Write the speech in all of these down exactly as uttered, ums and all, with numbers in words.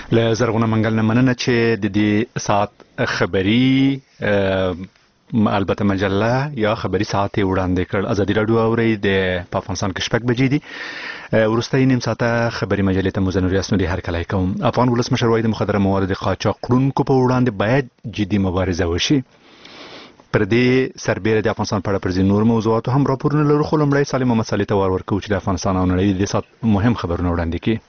له زرغونه منګل نه مننه چې د دې ساعت خبري البته مجله یا خبري ساعت وړاندې کړ. ازادي راډیو اوري د افغانستان کې شپږ بجې دي. ورستۍ نیم ساعته خبري مجلې ته مزنور یاسنو دي هر کله کوم. افغان ولسمشر وایي د مخدره موادو قاچاق کړونکو په وړاندې باید جدي مبارزه وشي. پر دې سربېره د افغانستان په اړه پر ځینو نور موضوعاتو هم راپورونه لرو، خو لومړی سالم مسالې ته ور ورکوو چې د افغانستان او نړۍ د سات مهم خبرونه وړاندې کړي.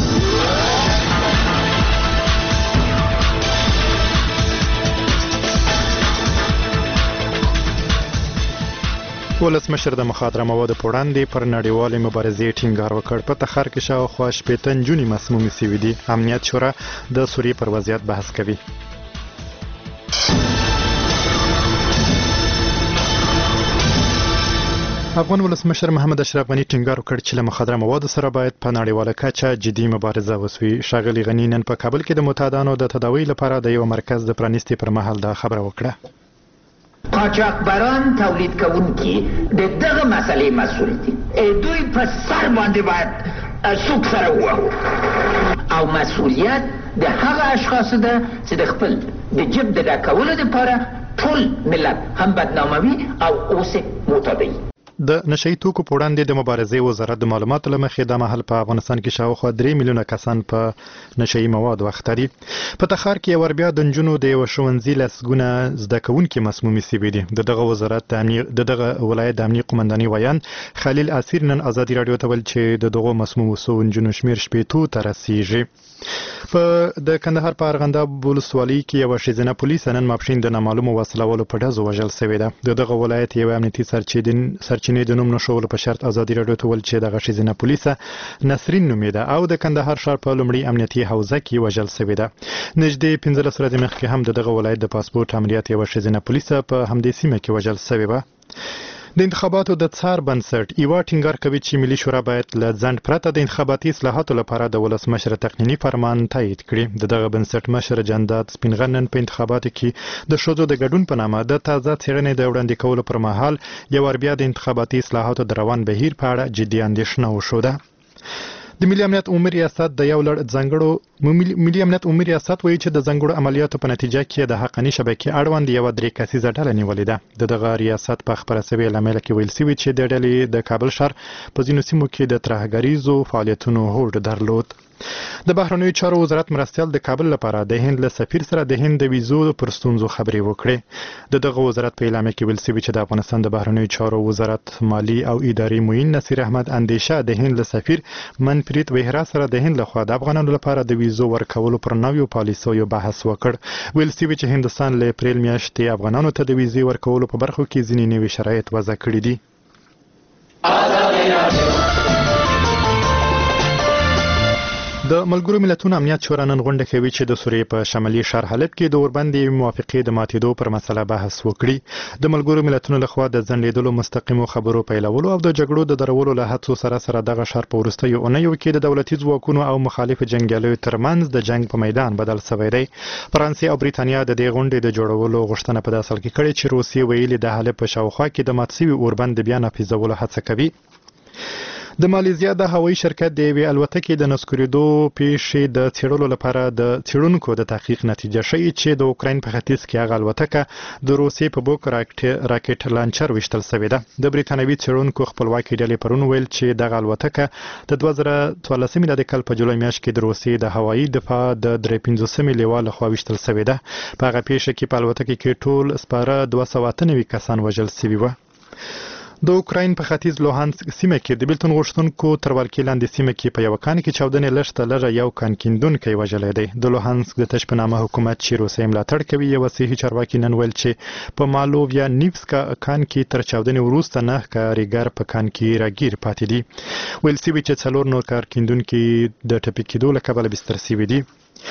ولسمشر د مخدره موادو په وړاندې پر نړیوالې مبارزې ټینګار وکړ. په تخار کې شاوخوا شپېته نجونې مسمومې شوې دي. امنیت شورا د سوریې پر وضعیت بحث کوي. افغان ولسمشر محمد اشرف غني ټینګار وکړ چې له مخدره موادو سره باید په نړیواله کچه جدي مبارزه وشي. ښاغلي غني نن په کابل کې د معتادانو د تداوی لپاره د یو مرکز د پرانیستي پر مهال دا خبره وکړه. قاچاقبران تولید کوونکي د دغه مسلې مسؤل دي. دوی په سر باندې باید سوک سره ووهو او مسؤلیت د هغه اشخاصو ده چې د خپل د جب د ډکولو دپاره ټول ملت هم بدناموي او اوس معتادوي. د نشئی توکو په وړاندې د مبارزې وزارت د معلوماتو له مخې دا مهال په افغانستان کې شاوخوا درې میلیونه کسان په نشئی موادو اخته دي. په تخار کې ور بیا د نجونو د یو ښوونځي لسګونه زده کوونکي مسمومې شوي دي. د دغه وزارت د دغه ولایت د امنیه قومندانۍ ویان خلیل اسیر نن ازادي راډیو ته ویل چې د دغو مسمومو شوو نجونو شمېر شپېتو ته رسیږي. په د کندهار په ارغنداب ولسوالۍ کې یوه ښځینه پولیس نن ماپښین د نامعلومو وسلوالو په ډزو وژل شوې ده. د دغه ولایت یو امنیتي سرچینې د نوم نښولو په شرط ازادي راډیو ته ویل چې دغه ښځینه پولیسه نسرین نومېده او د کندهار ښار په لومړي امنیتي حوزه کې وژل شوې ده. نږدې پنځلس ورځې مخکې هم د دغه ولایت د پاسپورت امنیت یوه ښځینه پولیسه په همدې سیمه کې وژل شوې وه. د انتخاباتو د څار بنسټ ایوا ټینګار کوي چې ملي شورا باید له ځنډ پرته د انتخاباتي اصلاحاتو لپاره د ولسمشر تقنیني فرمان تایید کړي. د دغه بنسټ مشر جندات سپینغر نن په انتخاباتو کې د ښځو د ګډون په نامه د تازه څېړنې د وړاندې کولو پر مهال یو ور بیا د انتخاباتي اصلاحاتو د روان بهیر په اړه جدي اندېښنه وښوده. د ملي امنیت عمومي ریاست د یو لړ ځانګړو ملي امنیت عمومي ریاست وایي چې د ځانګړو عملیاتو په نتیجه کې د حقاني شبکې اړوند یوه درې کسیزه ډله نیولې ده. د دغه ریاست په خپره شوې اعلامیه کې ویل شوي چې د ډلې د کابل ښار په ځینو سیمو کې د ترهګریزو فعالیتونو هوډ درلود. د بهرنیو چارو وزارت مرستیال د کابل لپاره د هند له سفیر سره د هند د ویزو پر ستونزو خبرې وکړې. د دغه وزارت په اعلامیه کې ویل شوي چې د افغانستان د بهرنیو چارو وزارت مالی او اداري معین نصیر احمد اندیشه د هند له سفیر منپریت وهرا سره د هند لخوا د افغانانو لپاره د ویزو ورکولو پر نویو پالیسیو بحث وکړ. ویل شوي چې هندستان له اپریل میاشتې افغانانو ته د ویزې ورکولو په برخو کې ځینې نوي شرایط وضع کړي دي. د ملګرو ملتونو امنیت شورا نن غونډه کوي چې د سوریې په شمالي ښار حلب کې د اوربندې موافقې د ماتېدو پر مسله بحث وکړي. د ملګرو ملتونو لخوا د ځنډېدلو مستقیمو خبرو پیلولو او د جګړو د درولو له هڅو سره سره دغه ښار په وروستیو اونیو کې د دولتي ځواکونو او مخالف جنګیالیو ترمنځ د جنګ په میدان بدل شوی دی. فرانسې او بریتانیا د دې غونډې د جوړولو غوښتنه په داسې حال کې کړې چې روسیې ویلي د حلب په شاوخوا کې د مات شوي اوربند بیا نافذولو هڅه کوي. د مالیزیا د هوایي شرکت د یوې الوتکې د نسکورېدو پیښې د څېړلو لپاره د څېړونکو د تحقیق نتیجه ښیي چې د اوکراین په ختیځ کې هغه الوتکه د روسیې په بوک راکټ لانچر ویشتل شوې ده. د بریتانوي څېړونکو خپلواکي ډلې پرون ویل چې دغه الوتکه د دوه زره څوارلسم میلادي کال په جولای میاشت کې د روسیې د هوایي دفاع د درې پنځوسمې لوا لخوا ویشتل شوې ده. په هغه پیښه کې په الوتکه کې ټول سپاره دوه سوه اته نوي کسان وژل شوي وو. د اوکراین په ختیځ لوهانسک سیمه کې د بیلتون غوښتونکو تر ولکې لاندې سیمه کې په یوه کان کې چاودنې لږ ته لږه یو کان کیندونکی وژلی دی. د لوهانسک د تش په نامه حکومت چې روسیې ملاتړ کوي یوه صحي چارواکي نن ویل چې په مالوویا نیفسکا کان کې تر چاودنې وروسته نه کارګر په کان کې راګیر پاتې دي. ویل شوي چې څلور نور کار کیندونکي د ټپي کېدو له کبله بستر شوي دي.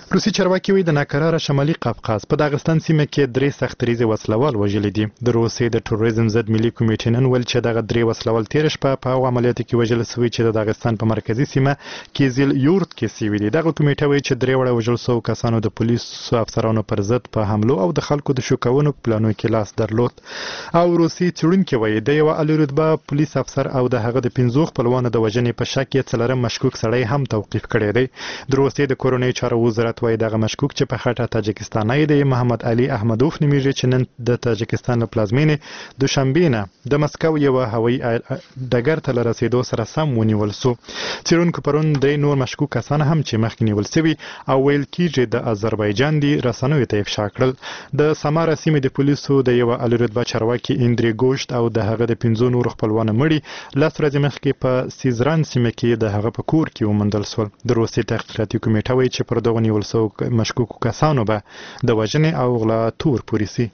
روسي چارواکي وایي د ناکراره شمالي قفقاز په داغستان سیمه کې درې سختریزې وسلوال وژلي دي. د روسیې د ټروریزم ضد ملي کمیټې نن ویل چې دغه درې وسلوال تېره شپه په هغو عملیاتو کې وژل سوي چې د داغستان په مرکزي سیمه کیزیل یورت کې سوي دي. دغه کمیټه وایي چې درې وړه وژل سوو کسانو د پولیسو افسرانو پر ضد په حملو او د خلکو د شوکونو په پلانو کې لاس درلود. او روسي څېړونکي وایي د یوه اعلی رتبه پولیس افسر او د هغه د پنځو خپلوانو د وژنې په شک یې څلورم مشکوک سړی هم توقیف کړی دی. د روسیې د کورنۍ چارو وزارت وایي دغه مشکوک چې په خټه تاجکستاني دی محمد علي احمدوف نومیږي چې نن د تاجکستان له پلازمینې دوشنبې نه د مسکو یوه هوایي ډګر ته له رسېدو سره سم ونیول سو. څېړونکو پرون درې نور مشکوک کسان هم چې مخکې نیول سوي او ویل کېږي د آذربایجان دي رسنیو ته افشا کړل. د سماره سیمې د پولیسو د یوه اعلی رتبه چارواکي اندري ګوشت او د هغه د پنځو نورو خپلوانو مړي لس ورځې مخکې په سیزران سیمه کې د هغه په کور کې وموندل سول. د روسیې تحقیقاتي کمیټه وایي چې پر دغو نیول سو مشکوکو کسانو به د وژنې او غلا تور پورې سي.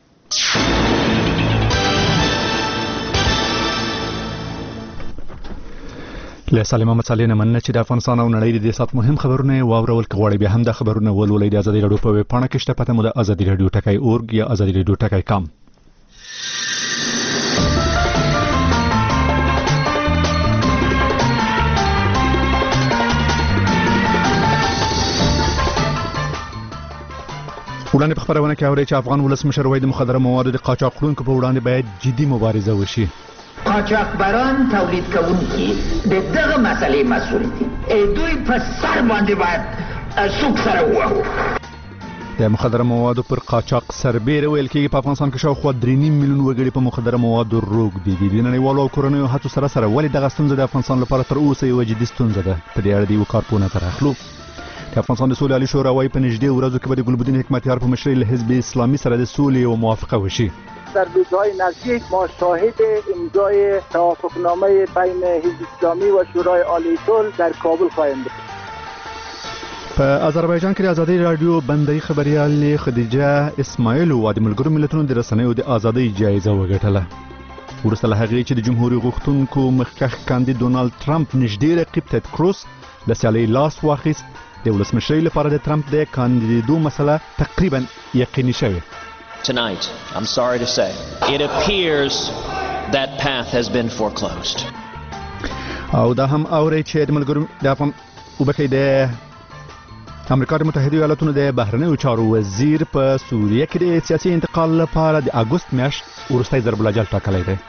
له سالم محمد صالح نه مننه چې د افغانستان او نړۍ د سات مهم خبرونه واورول کغواړي بیا هم د خبرونه ولولئ د ازادي رادیو په ویب پاڼه کې شته پته مو د ازادي رادیو ټکی اورګ یا ازادي رادیو ټکی کام. وړاندې په خبرونه کې اوري چې افغان ولسمشر وایي د مخدره موادو د قاچاقونکو په وړاندې باید جدي مبارزه وشي. قاچاقبران تولید کوونکي د دغه مسلې مسؤل دي. دوی په سر باندې باید سوک سره ووهو. د مخدره موادو پر قاچاق سربېره ویل کېږي په افغانستان کې شاوخوا درې نیم میلیون وګړي په مخدره موادو روږدي دي. د نړیوالو او کورنیو هڅو سره سره ولې دغه ستونزه د افغانستان لپاره تر اوسه یوه جدي ستونزه ده؟ په دې اړه د یو کارپوهه تر اخلو. د افغانستان د سولې عالي شورا وایي په نږدې ورځو کې به د ګلبدین حکمتیار په مشرۍ له حزب اسلامي سره د سولې یوه موافقه وشي. در روزهای نزدیک ما شاهد امضای توافقنامه بین حزب اسلامی و شورای عالی صلح در کابل خواهیم بود. په آذربایجان کې د ازادي رادیو بندري خبريال خدیجه اسماعیل او د ملګرو ملتونو د رسنیو د ازادۍ جایزه وګټله. وروسته له هغې چې د جمهوریت غوښتونکو مخکښ کاندید ډونالد ټرمپ نږدې رقیب تد کروز له سیالۍ لاس واخیست، د ولسمشرۍ لپاره د ټرمپ د کاندیدېدو مسله تقریبا یقیني شوې. Tonight, I'm sorry to say, it appears that path has been foreclosed. او دا هم اوري چې د ملګرو د افغان وبکې د امریکا د متحده ایالاتونو د بهرنیو چارو وزیر په سوریه کې د سیاسي انتقال لپاره د اګوست میاشت وروستی ضرب الاجل ټاکلی دی.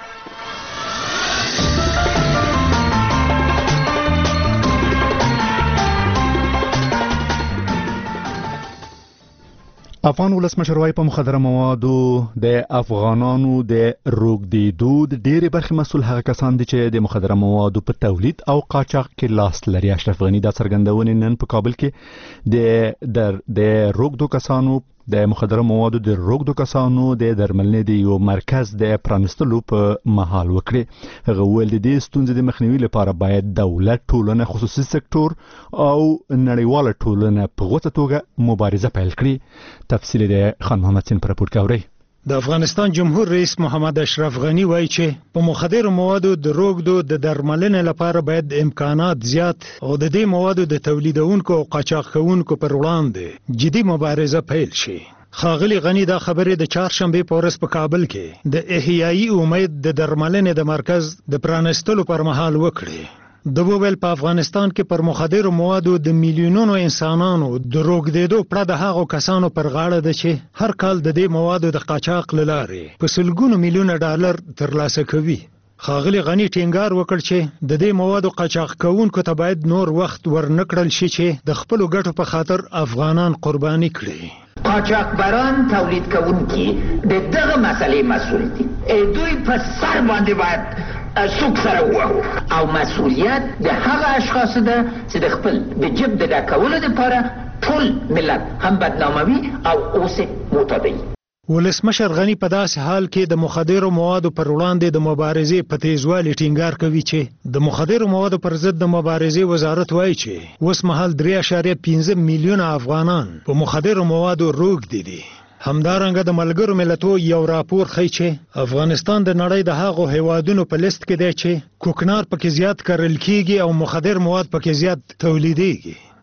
افغان ولسمشر وایي په مخدره موادو د افغانانو د روږدېدو د ډېرې برخې مسؤل هغه کسان دي چې د مخدره موادو په تولید او قاچاق کې لاس لري. اشرف غني دا څرګندونې نن په کابل کې د در د روږدو کسانو د مخدره موادو د روږدو کسانو د درملنې د یو مرکز د پرانستلو په مهال وکړي. هغه ویل د دې ستونزې د مخنیوي لپاره باید دولت، ټولنه، خصوصي سکتور او نړیواله ټولنه په غوڅه توګه مبارزه پیل کړي. تفصیل د خان محمد سین پر راپور کې اورئ. د افغانستان جمهور رئیس محمد اشرف غنی وایي چې په مخدر موادو د روږدو د درملنې لپاره باید امکانات زیات او د دې موادو د تولیدونکو او قاچاق کوونکو پر وړاندې جدي مبارزه پیل شي. ښاغلي غنی دا خبرې د چهارشنبې په ورځ په کابل کې د احیایي امید د درملنې د مرکز د پرانستلو پر مهال وکړي. د وویل په افغانستان کې پر مخدر موادو د میلیونونو انسانانو د روږدېدو پړه د هغو کسانو پر غاړه ده چې هر کال د دې موادو د قاچاق له لارې په سلګونو میلیونه ډالر ترلاسه کوي. ښاغلي غني ټینګار وکړ چې د دې موادو قاچاق کوونکو ته باید نور وخت ورنکړل شي چې د خپلو ګټو په خاطر افغانان قرباني کړي. قاچاقبران تولید کوونکي د دغه مسلې مسؤل دي. دوی په سر باندې باید سوک سره ووهو او مسؤلیت د هغه اشخاص ده چې د خپل د جیب د ډکولو دپاره ټول ملت هم بدناموي او اوسې معتادوي. ولسمشر غني په داسې حال کې د مخدرو موادو پر وړاندې د مبارزې په تیزوالي ټینګار کوي چې د مخدرو موادو پر ضد د مبارزې وزارت وایي چې اوس مهال درې اعشاریه پنځه میلیونه افغانان په مخدرو موادو روږدي دي. همدارنګه د ملګرو ملتو یو راپور ښیي چې افغانستان د نړۍ د هغو هیوادونو په لیست کې دی چې کوکنار پکې زیات کرل کیږي او مخدر مواد پکې زیات تولیدېږي.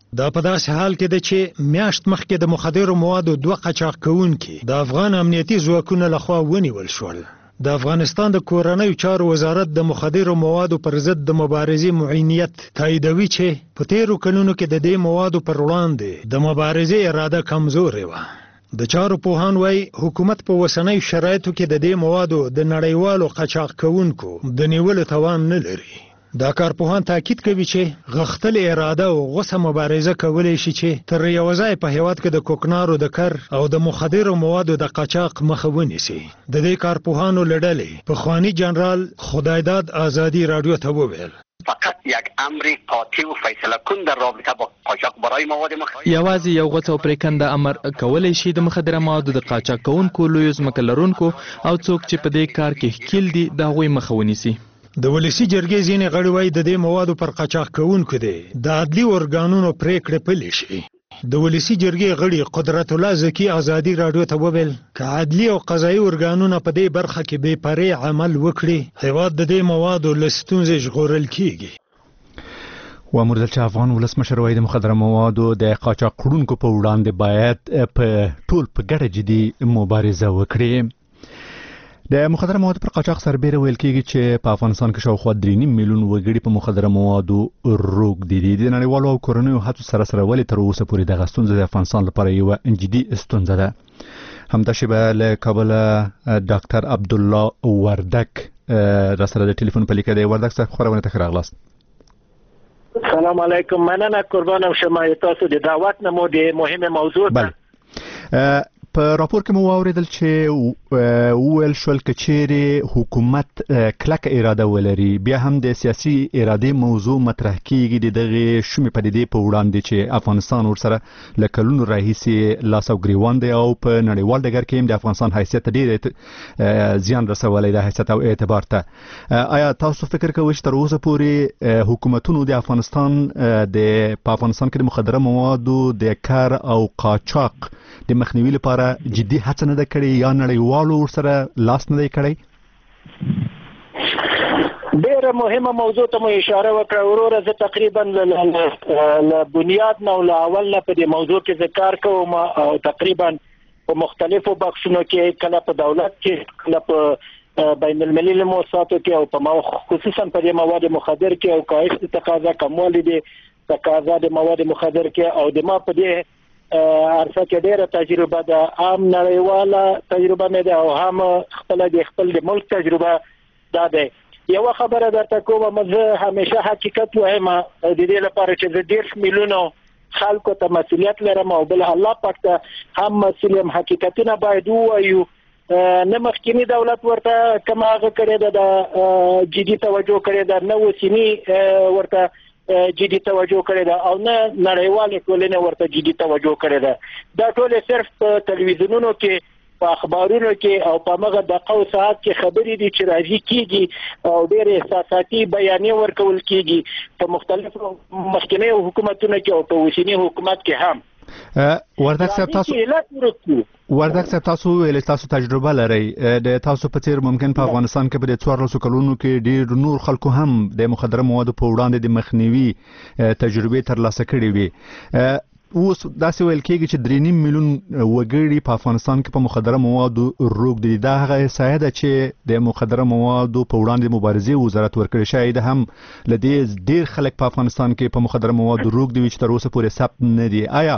دا په داسې حال کې ده چې میاشت مخکې د مخدرو موادو دوه قاچاق کوونکي د افغان امنیتي ځواکونو لخوا ونیول شول. د افغانستان د کورنیو چارو وزارت د مخدرو موادو پر ضد د مبارزې معینیت تاییدوي چې په تیرو کلونو کې د دې موادو پر وړاندې د مبارزې اراده کمزورې وه. د چارو پوهان وایي حکومت په اوسنیو شرایطو کې د دې موادو د نړیوالو قاچاق کوونکو د نیولو توان نه لري. دا کارپوهان تاکید کوي چې غښتلې اراده او غوسه مبارزه کولی شي چې تر یو ځای په هیواد کې د کوکنارو د کر او د مخدرو موادو د قاچاق مخه ونیسي. د دې کارپوهانو له ډلې پخواني جنرال خدایداد آزادی رادیو ته وویل فقط یک امر قاطع و فیصله کن در رابطه با قاچاق برای مواد مخدر. یوازې یو غوڅ او پریکنده امر کولی شي د مخدره موادو د قاچاق کوونکو لویو ځمکه لرونکو او څوک چې په دې کار کې ښکیل دي د هغوی مخه ونیسي. د ولسی جرګې ځینې غړي وایي د دې موادو پر قاچاق کوونکو دي د عدلي ارګانونو پریکړې پلي شي. د ولسی جرګې غړي قدرت الله زکی آزادی رادیو ته وویل که عدلي او قضایي ارګانونه په دې برخه کې بې پرې عمل وکړي هیواد د دې موادو له ستونزې ژغورل کیږي. وامر چې افغان ولسمشر وایي د مخدره موادو د قاچاق کړونکو په وړاندې باید په ټول په ګډه جدي مبارزه وکړي. د مخدره موادو پر قاچاق سربېره ویل کېږي چې په افغانستان کې شاوخوا درې نیم میلیون وګړي په مخدره موادو روږدي دي. د نړیوالو او کورنیو هڅو سره سره ولې تر اوسه پورې دغه ستونزه د افغانستان لپاره یوه جدي ستونزه ده. همدا شیبه له کابله ډاکټر عبدالله وردک را سره د ټلیفون په لیکه دی. وردک صاحب خبرونه ته ښه راغلاست. سلام علیکم، مننه قربانم شما تاسو د دعوت نه مو د مهمه موضوع ته په راپور کې مو واوریدل چې وویل شول که چیرې حکومت کلکه اراده ولري بیا هم د سیاسي ارادې موضوع مطرح کیږي د دغې شومې پدیدې په وړاندې چې افغانستان ورسره له کلونو راهیسې لاس او ګریوان دی او په نړیوال ډګر کې هم د افغانستان حیثیت ډېر زیان رسولی د حیثیت او اعتبار ته. آیا تاسو فکر کوئ چې تر اوسه پورې حکومتونو د افغانستان د په افغانستان کې د مخدره موادو د کار او قاچاق د مخنیوي لپاره جدي هڅه نه ده کړې یا نړیوالو ورسره لاس نه دی کړی؟ ډېره مهمه موضوع ته مو اشاره وکړه وروره. زه تقریبا له بنیاد نه او له اول نه په دې موضوع کې زه کار کوم او تقریبا په مختلفو بخشونو کې کله په دولت کې کله په بین المللي مؤسساتو کې او په خصوصا په دې مواد مخدر کې او کاهش تقاضا کموالی دي تقاضا د مواد مخدر کې او د ما په دې عرصه کې ډېره تجربه ده، هم نړیواله تجربه مې ده او هم خپل د خپل د ملک تجربه ده. ده یو خبره درته کوم، زه همیشه حقیقت وایم د دې لپاره چې زه ډېر میلیونو خلکو ته مسؤلیت لرم او بل الله پاک ته هم مسؤل یم. حقیقتونه باید ووایو. نه مخکینی دولت ورته کوم هغه کړی ده د جدي توجه کړی ده، نه اوسني ورته جدي توجه کړی ده او نه نړیوالې ټولنې ورته جدي توجه کړی ده. دا ټول صرف په تلویزیونونو کې په اخبارونو کې او په هغه دقیقه او ساعت کې خبرې دي چې راځي کیږي او ډېر احساساتي بیانیې ورکول کیږي په مختلفو مخکنی حکومتونو کې او په اوسنی حکومت کې هم. وردک صاحب تاسو وردک صاحب تاسو ویل تاسو تجربه لرئ د تاسو په څیر ممکن په افغانستان کې په څوارلسو کلونو کې ډېر نور خلکو هم د مخدره موادو په وړاندې د مخنیوي تجربې ترلاسه کړې وي. اوس داسې ویل کېږي چې درې نیم میلیون وګړي په افغانستان کې په مخدره موادو روږدي دي. دا هغه احصایه ده چې د مخدره موادو په وړاندې مبارزې وزارت ورکړې شوې ده. هم له دې ډېر خلک په افغانستان کې په مخدره موادو روږدي وي چې تر اوسه پورې ثبت نه دي. آیا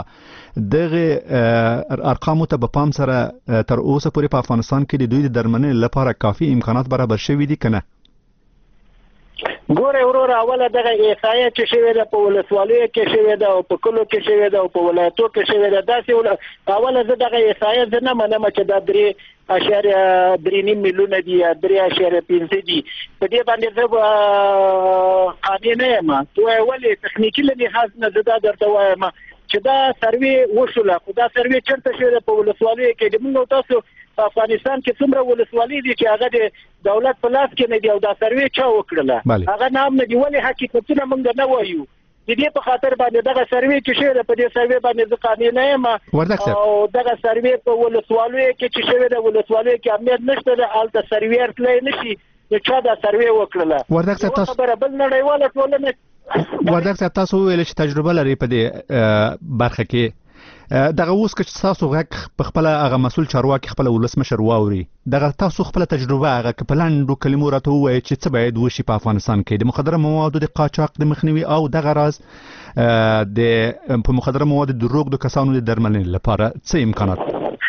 دغه ارقامو ته په پام سره تر اوسه پورې په افغانستان کې د دوی د درملنې لپاره کافي امکانات برابر شوي دي که نه؟ ګوره وروره، اوله دغه احصایه چې شوې ده په ولسوالیو کې شوې ده او په کلو کې شوې ده او په ولایتو کې شوې ده. داسې اوله زه دغه احصایه زه نه منم چې دا درې اشاریه درې نیم میلیونه دي یا درې اشاریه پنځه دي. په دې باندې زه قانع نه یم. ولې تخنیکي له لحاظ نه زه دا درته وایم چې دا سروې وشوله، خو دا سروې چېرته شوې ده په ولسوالیو کې. د موږ تاسو په افغانستان کې څومره ولسوالۍ دي چې هغه د دولت په لاس کې نه دي او دا سروې چا وکړله؟ هغه نه هم نه دي. ولې حقیقتونه موږ نه وایو؟ د دې په خاطر باندې دغه سروې چې شوې ده په دې سروې باندې زه قانع نه یم او دغه سروې په ولسوالیو کې چې شوې ده ولسوالیو کې امنیت نشته ده، هلته سرویر تللی نه شي نو چا دا سروې وکړله؟ وردک صاحب تاسو خبره بل نړیواله ټولنه وردګ صاحب تاسو ویل چې تجربه لري په دې برخه کې دغه اوس که تاسو غږ په خپل هغه مسول چارواکي خپل ولسمشر واوري دغه تاسو خپل تجربه هغه کپلاندو کلمو راته وایي چې څه باید وشي په افغانستان کې د مخدره موادو د قاچاق د مخنیوي او دغه راز د په مخدره موادو د روغ د کسانو د درملنې لپاره څه امکانات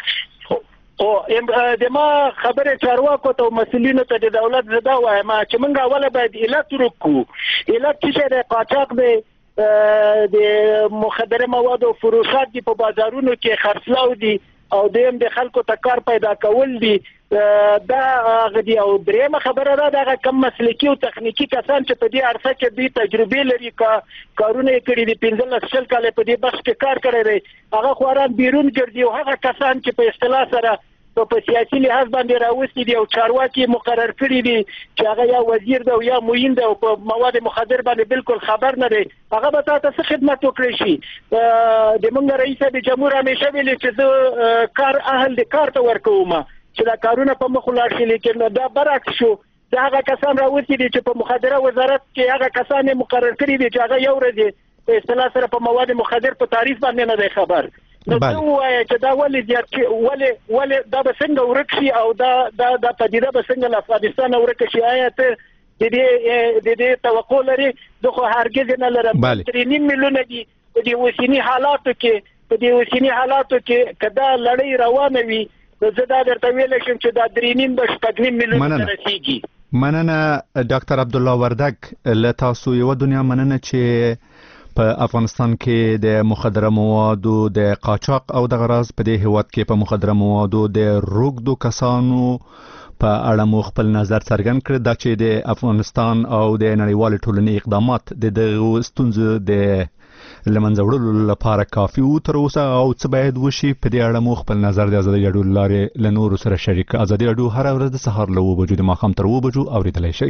او د ما خبره چارواکو ته مسؤلینو ته د دولت زدا وایم چې موږ اوله باید علت ورکو علت چې د قاچاق د د مخدره موادو فروشات دي په بازارونو کې خرڅلاو دي او دیم د خلکو ته کار پیدا کول دي دا غدي او درېمه خبره ده دا کم مسلکی او تخنیکی کسان چې په دې عرصه کې دوی تجربه لري کا کارونه کړي دي پنځه شل کال په دې بخش کې کار کړی دی هغه خوران بیرون ګرځي او هغه کسان چې په اصطلاح سره په سیاسي لحاظ باندې راوستي دي او چارواکي مقرر کړي دي چې هغه یا وزیر دی او یا معین دی او په مواد مخدر باندې بالکل خبر نه دی هغه به تاسو ته خدمت وکړي شي د موږ رئیس د جمهور همیشه ویل چې زه کار اهل د کار ته ورکوم چې دا کارونه په مخ ولاړ شي لیکن دا برعکس شو دا هغه کسان راوستي دي چې په مخدره وزارت کې هغه کسان مقرر کړي دي چې هغه یو ورځ په اصطلاح سره په مواد مخدر په تعریف باندې نه دی خبر نو څه وایي چې دا ولې زیات ولې ولې دا به څنګه ورک شي او دا دا د پدیده به څنګه له افغانستان ورک شي آیا ته د دې د دې توقع لري زه خو هرګز نه لرم درې نیم میلیونه دي په دې اوسني حالاتو کې په دې اوسني حالاتو کې کدا لړۍ روانه وي زه دا درته ویل شم چې دا درې نیم به شپږ نیم میلیونه رسیږي مننه ډاکټر عبدالله وردګ له تاسو یو دنیا مننه چې په افغانستان کې د مخدره موادو د قاچاق او د غراض په دې هیواد کې په مخدره موادو د روغدو کسانو په اړه مو خپل نظر څرګند کړ دا چې د افغانستان او د نړیوال ټولنې اقدامات د دغه ستونزو د لمنځه وړلو لپاره کافي وو تر اوسه او څه باید وشي په دې اړه مو خپل نظر د ازادي راډیو لارې له نورو سره شریک ازادي راډیو هر ورځ د سهار له اوه بجو د ماښام تر اوه بجو اورېدلی شئ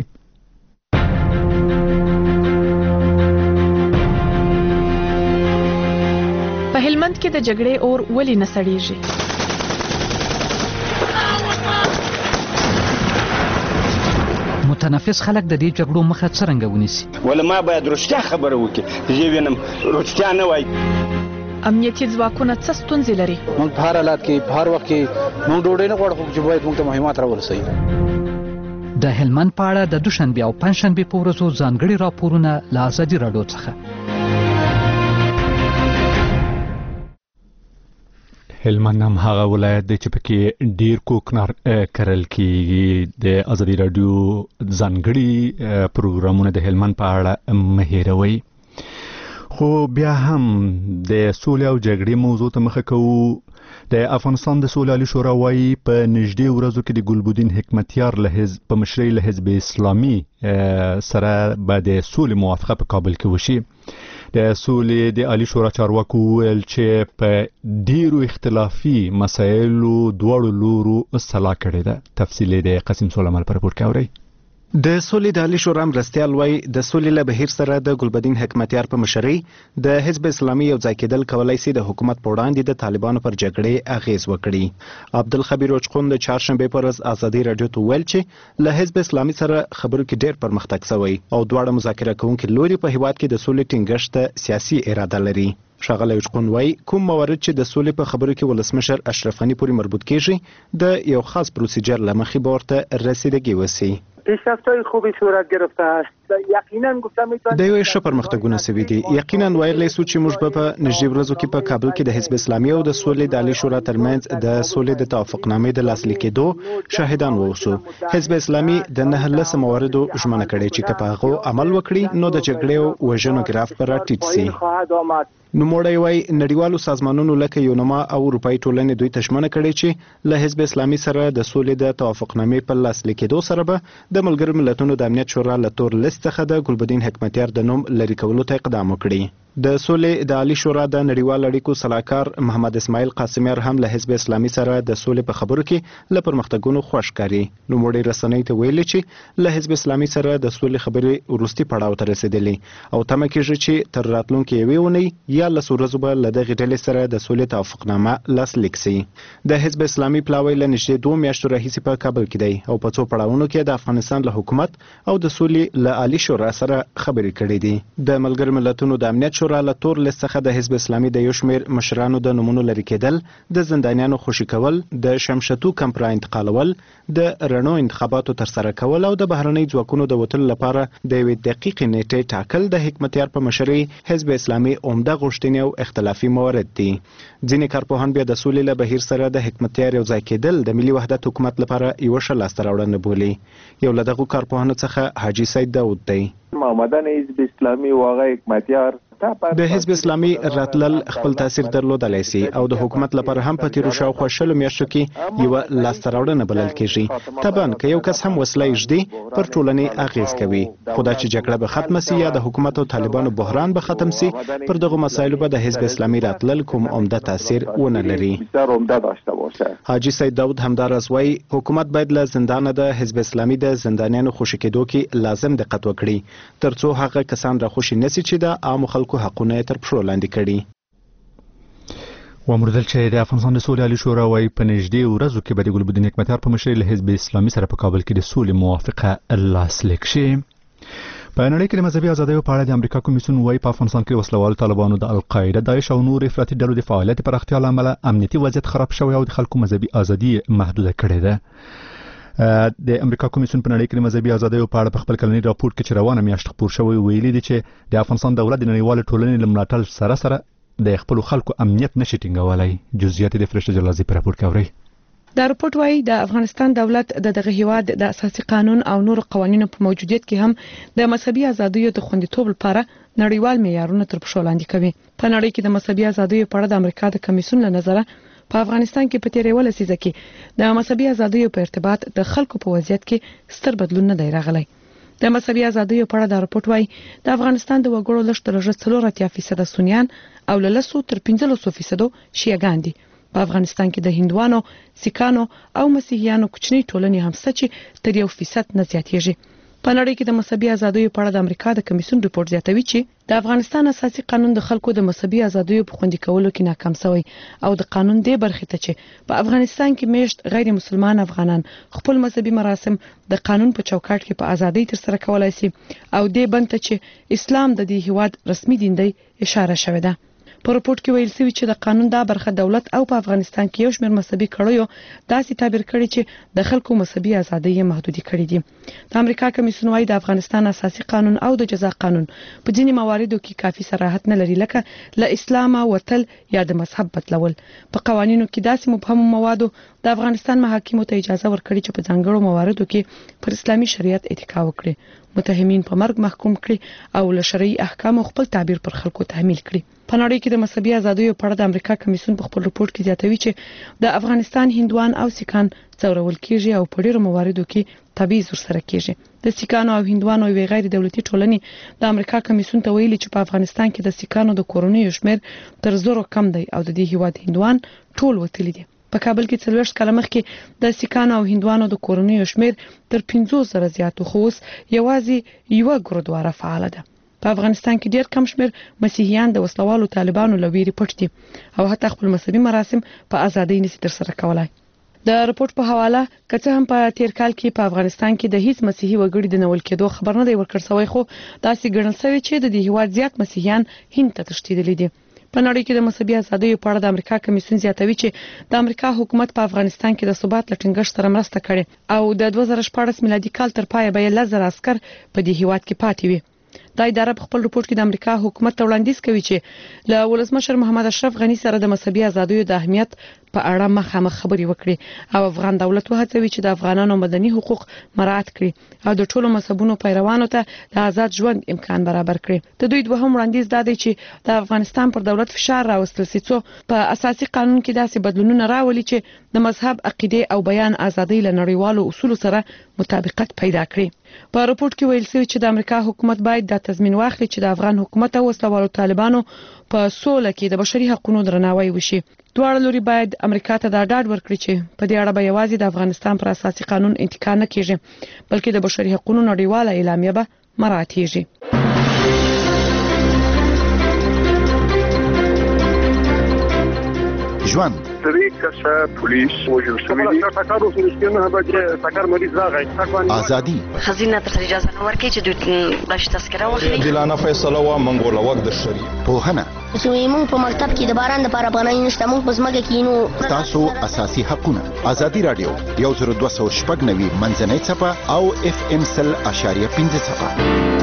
په هلمند کې د جګړې اور ولې نه سړیږي متنفس خلک د دې جګړو مخه څرنګه ونیسي ولې ما باید رښتیا خبره وکړي زه وینم رښتیا نه وایي امنیتي ځواکونه څه ستونزې لري موږ په هر حالت کې په هر وخت کې موږ ډوډۍ نه غواړو چې باید موږ ته مهمات راورسوي د هلمند په اړه د دوشنبې او پنجشنبې په ورځو ځانګړي راپورونه له ازادي راډیو څخه هلمند هم هغه ولایت دی چې پکې ډیر کوکنار کرل کیږي د ازادي راډیو ځانګړي پروګرامونه د هلمند په اړه مه هیروئ خو بیا هم د سولې او جګړې موضوع ته مخه کوو د افغانستان د سولې عالی شورا وايي په نږدې ورځو کې د ګلبدین حکمتیار له حزب په مشرۍ له حزب اسلامي سره به د سولې موافقه په کابل کې وشي د سولې د عالی شورا چارواکو ویل چې په ډیرو اختلافي مسایلو دواړو لورو صلاح کړې ده تفصیل د قاسم سلیمان پر راپور کې اورئ د سولې د عالی شورا مرستیال وای د سولې له بهیر سره د ګلبدین حکمتیار په مشرۍ د حزب اسلامي یو ځای کېدل کولای شي د حکومت په وړاندې د طالبانو پر جګړې اغیز وکړي عبدالخبیر اوچقون د چهارشنبه پر ورځ ازادي راډیو ته ویل چې له حزب اسلامي سره خبرو کې ډېر پرمختګ شوی او دواړه مذاکره کوونکي لوري په هیواد کې د سولې ټینګښت سیاسي اراده لري ښاغلی اوچقون وای کوم موارد چې د سولې په خبرو کې ولسمشر اشرف غني پورې مربوط کیږي د یو خاص پروسیجر لمخې به ورته رسیدګي وسی پیشرفت‌های خوبی صورت گرفته است یقینا گفتم میتونم د یو ښه پرمختګونه سوي دي یقینا ویلای سو چې موږ په نږدې ورځو کې په کابل کې د حزب اسلامي او د سولې د عالی شورا ترمنځ د سولې د توافقنامې د لاسلیک کېدو شاهدان ووسو حزب اسلامي د نه لس مواردو ژمنه کړې چې که په هغه عمل وکړي نو د جګړې او وژنو ګراف پر راټیټ شي نو موړی وای نړیوالو سازمانونو لکه یونما او اروپאי ټولنې دوی تشمنه کړي چې له حزب اسلامي سره د سولې د توافقنامې په لاسلیک کېدو سره به د ملګرو ملتونو د امنیت شورا له تور لیست څخه د ګلبدین حکمتیار د نوم لرې کولو ته اقدام وکړي د سولې د عالی شورا د نړیوال اړیکو صلاحکار محمد اسماعیل قاسمیار هم له حزب اسلامي سره د سولې په خبرو کې له پرمختګونو خوښ ښکاري. نوموړي رسنۍ ته ویلي چې له حزب اسلامي سره د سولې خبرې وروستي پړاو ته رسېدلې او تمه کېږي چې تر راتلونکي یوې اونۍ یا لسو ورځو به له دغې ډلې سره د سولې توافقنامه لاسلیک سي. د حزب اسلامي پلاوی له نږدې دوه میاشتو راهیسې په کابل کې دی او په څو پړاوونو کې د افغانستان له حکومت او د سولې له عالی شورا سره خبرې کړې دي. د ملګرو ملتونو د امنیت شورا له تور لیست څخه د حزب اسلامي د یو شمېر مشرانو د نومونو لرې کېدل، د زندانیانو خوشي کول، د شمشتو کمپ را انتقالول، د رڼو انتخاباتو ترسره کول او د بهرنۍ ځواکونو د وتلو لپاره د یوې دقیقې نیټې ټاکل د حکمتیار په مشرۍ حزب اسلامي عمده غوښتنې او اختلافي موارد دي. ځینې کارپوهان بیا د سولې له بهیر سره د حکمتیار یو ځای کېدل د ملي وحدت حکومت لپاره یوه ښه لاسته راوړنه بولي. یو له دغو کارپوهانو څخه حاجي سید داود دی. محمدان حزب اسلامي او هغه حکمتیار د حزب اسلامي راتلل خپل تاثیر درلودلی سي او د حکومت لپاره هم په تیرو شاوخوا شلو میاشتو کې یوه لاسته راوړنه بلل کېږي. طبعا که یو کس هم وسله ایږدي پر ټولنې اغیز کوي، خو دا چې جګړه به ختمه سي یا د حکومت او طالبانو بحران به ختم سي، پر دغو مسایلو به د حزب اسلامي راتلل کوم عمده تاثیر ونه لري. حاجي سید داود همداراز وایي حکومت باید له زندانه د حزب اسلامي د زندانیانو خوشي کېدو کې لازم دقت وکړي ترڅو هغه کسان را خوشي نسي چې د عامو خلکو حقونه تر پښو لاندې کړي. ومردل چې د افغانستان د سولې عالی شورا وايي په نږدې ورځو کې به د ګلبدین حکمتیار په مشرۍ له حزب اسلامي سره په کابل کې د سولې موافقه لاسلیک شي. په نړۍ کې د مذهبي ازادیو په اړه د امریکا کمیسیون وايي په افغانستان کې وسلوالو طالبانو د القاعده، داعش او نور افراطي ډلو د فعالیت پراختیا له امله امنیتي وضعیت خراب شوی او د خلکو مذهبي ازادي محدوده کړې ده. د امریکا کمیسیون په نړۍ کې د مذهبي ازادیو په اړه په خپل کلنی راپور کې چې روانه میاشت خپور شوی ویلي دي چې د افغانستان دولت د نړیوال ټولنې له ملاتړ سره سره د خپل خلکو امنیت نشي ټینګولای. جزئیات د فرشته جلازي په راپور کې اوري. دا رپورت وايي د افغانستان دولت د دغه هیواد د اساسي قانون او نور قوانینو په موجودیت کې هم د مذهبي ازادیو د خوندیتوب لپاره نړیوال معیارونه تر پښو لاندې کوي. په نړۍ کې د مذهبي ازادیو په اړه د امریکا د کمیسیون له نظره په افغانستان کې په تیرې ولسیزه کې د مذهبي ازادیو په ارتباط د خلکو په وضعیت کې ستر بدلون نه دی راغلی. د مذهبي ازادیو په اړه د رپورت وايي د افغانستان د وګړو لږ تر لږه څلور اتیا فیصده سنیان او له لسو تر پنځلسو فیصدو شیعهګان دي. په افغانستان کې د هندوانو، سیکانو او مسیحیانو کوچني ټولنې هم څه چې تر یو فیصد نه زیاتېږي. په نړۍ کې د مذهبي ازادیو په اړه د امریکا د کمیسیون رپورت زیاتوي چې د افغانستان اساسي قانون د خلکو د مذهبي ازادیو په خوندي کولو کې ناکام شوی او د قانون دی برخې ته چې په افغانستان کې میشت غیر مسلمان افغانان خپل مذهبي مراسم د قانون په چوکاټ کې په ازادۍ تر سره کولای شي او دې بنت چې اسلام د دې هیواد رسمي دین دی اشاره شوې ده. په رپورت کې ویل شوی چې د قانون دا برخه دولت او په افغانستان کې یو شمېر مذهبي کړیو داسې تعبیر کړي چې د خلکو مذهبي ازادۍ محدودي کړې دي. د امریکا کمیسیون وايي د افغانستان اساسي قانون او د جزا قانون په ځینې مواردو کې کافي صراحت نه لري، لکه له اسلام وتل یا د مذهب بدلول. په قوانینو کې داسې مبهم موادو د افغانستان محاکمو ته اجازه ورکړي چې په ځانګړو مواردو کې پر اسلامي شریعت اتکا وکړي، متهمین په مرګ محکوم کړي او له شرعي احکامو خپل تعبیر پر خلکو تحمیل کړي. په نړۍ کې د مذهبي ازادیو په اړه د امریکا کمیسیون په خپل رپورت کې زیاتوي چې د افغانستان هندوان او سیکان ځورول کېږي او په ډیرو مواردو کې تبعیض ورسره کېږي. د سیکانو او هندوانو یوې غیر دولتي ټولنې د امریکا کمیسیون ته ویلي چې په افغانستان کې د سیکانو د کورنیو شمېر تر زرو کم دی او د دې هیواد هندوان ټول وتلي دي. په کابل کې څلوېښت کاله مخکې د سیکانو او هندوانو د کورنیو شمېر تر پنځوس زره زیات خو اوس یوازې یوه ګورودواره فعاله ده. په افغانستان کې ډیر کم شمېر مسیحیان د وسلوالو طالبانو له ویرې پټ دي او حتی خپل مذهبي مراسم په ازادۍ نشي ترسره کولای. د رپورت په حواله کڅه هم په تیر کال کې په افغانستان کې د هیڅ مسیحي وګړي د نول کېدو خبر نه دی ورکړ شوی، خو داسې ګڼل شوی چې د دې هیواد زیات مسیحیان هند ته تښتېدلي دي. په نړۍ کې د مذهبي ازادیو په اړه د امریکا کمیسیون زیاتوي چې د امریکا حکومت په افغانستان کې د ثبات لټینګښت سره مرسته کړې او د دوه زره شپاړس میلادي کال تر پایه به لس زره عسکر په دې هیواد کې پاتې وي. دا اداره په خپل رپورت کې د امریکا حکومت ته وړاندیز کوي چې له ولسمشر محمد اشرف غنی سره د مذهبي ازادیو د اهمیت په اړه مخامخ خبرې وکړي او افغان دولت وهڅوي چې د افغانانو مدني حقوق مراعات کړي او د ټولو مذهبونو پیروانو ته د آزاد ژوند امکان برابر کړي. د دوی دوهم وړاندیز دا دی چې د افغانستان پر دولت فشار راوستل شي څو په اساسي قانون کې داسې بدلونونه راولي چې د مذهب، عقیده او بیان ازادۍ له نړیوالو اصولو سره مطابقت پیدا کړي. په راپورټ کې ویل شوی چې د امریکا حکومت باید د تضمین واخلي چې د افغان حکومت او وسلوالو طالبانو په سوله کې د بشري حقوقو درناوی وشي. دواړه لوري باید امریکا ته دا ډاډ ورکړي چې په دې اړه به یوازې د افغانستان پر اساسي قانون انتقال نه کیږي بلکې د بشري حقوقو نړیواله اعلامیه به مراعاتېږي. ژوند درې کسه پولیس وژل شوي دي. ټاکر اوس نه به ټاکر مریض راغی. ازادي خزینه ته اجازه نه ورکړي چې دوی باش تذکره واخلي. عادلانه فیصله و منګول وخت د شری. پوهنه زموږ په مکتب کې د باران د لپاره باندې نشته موږ په ځمکه کې نو تاسو اساسي حقونه. ازادي رادیو یو زر دوه سوه شپږ نوي منځنۍ صفه او اف ام سل اشاریه پنځه صفه.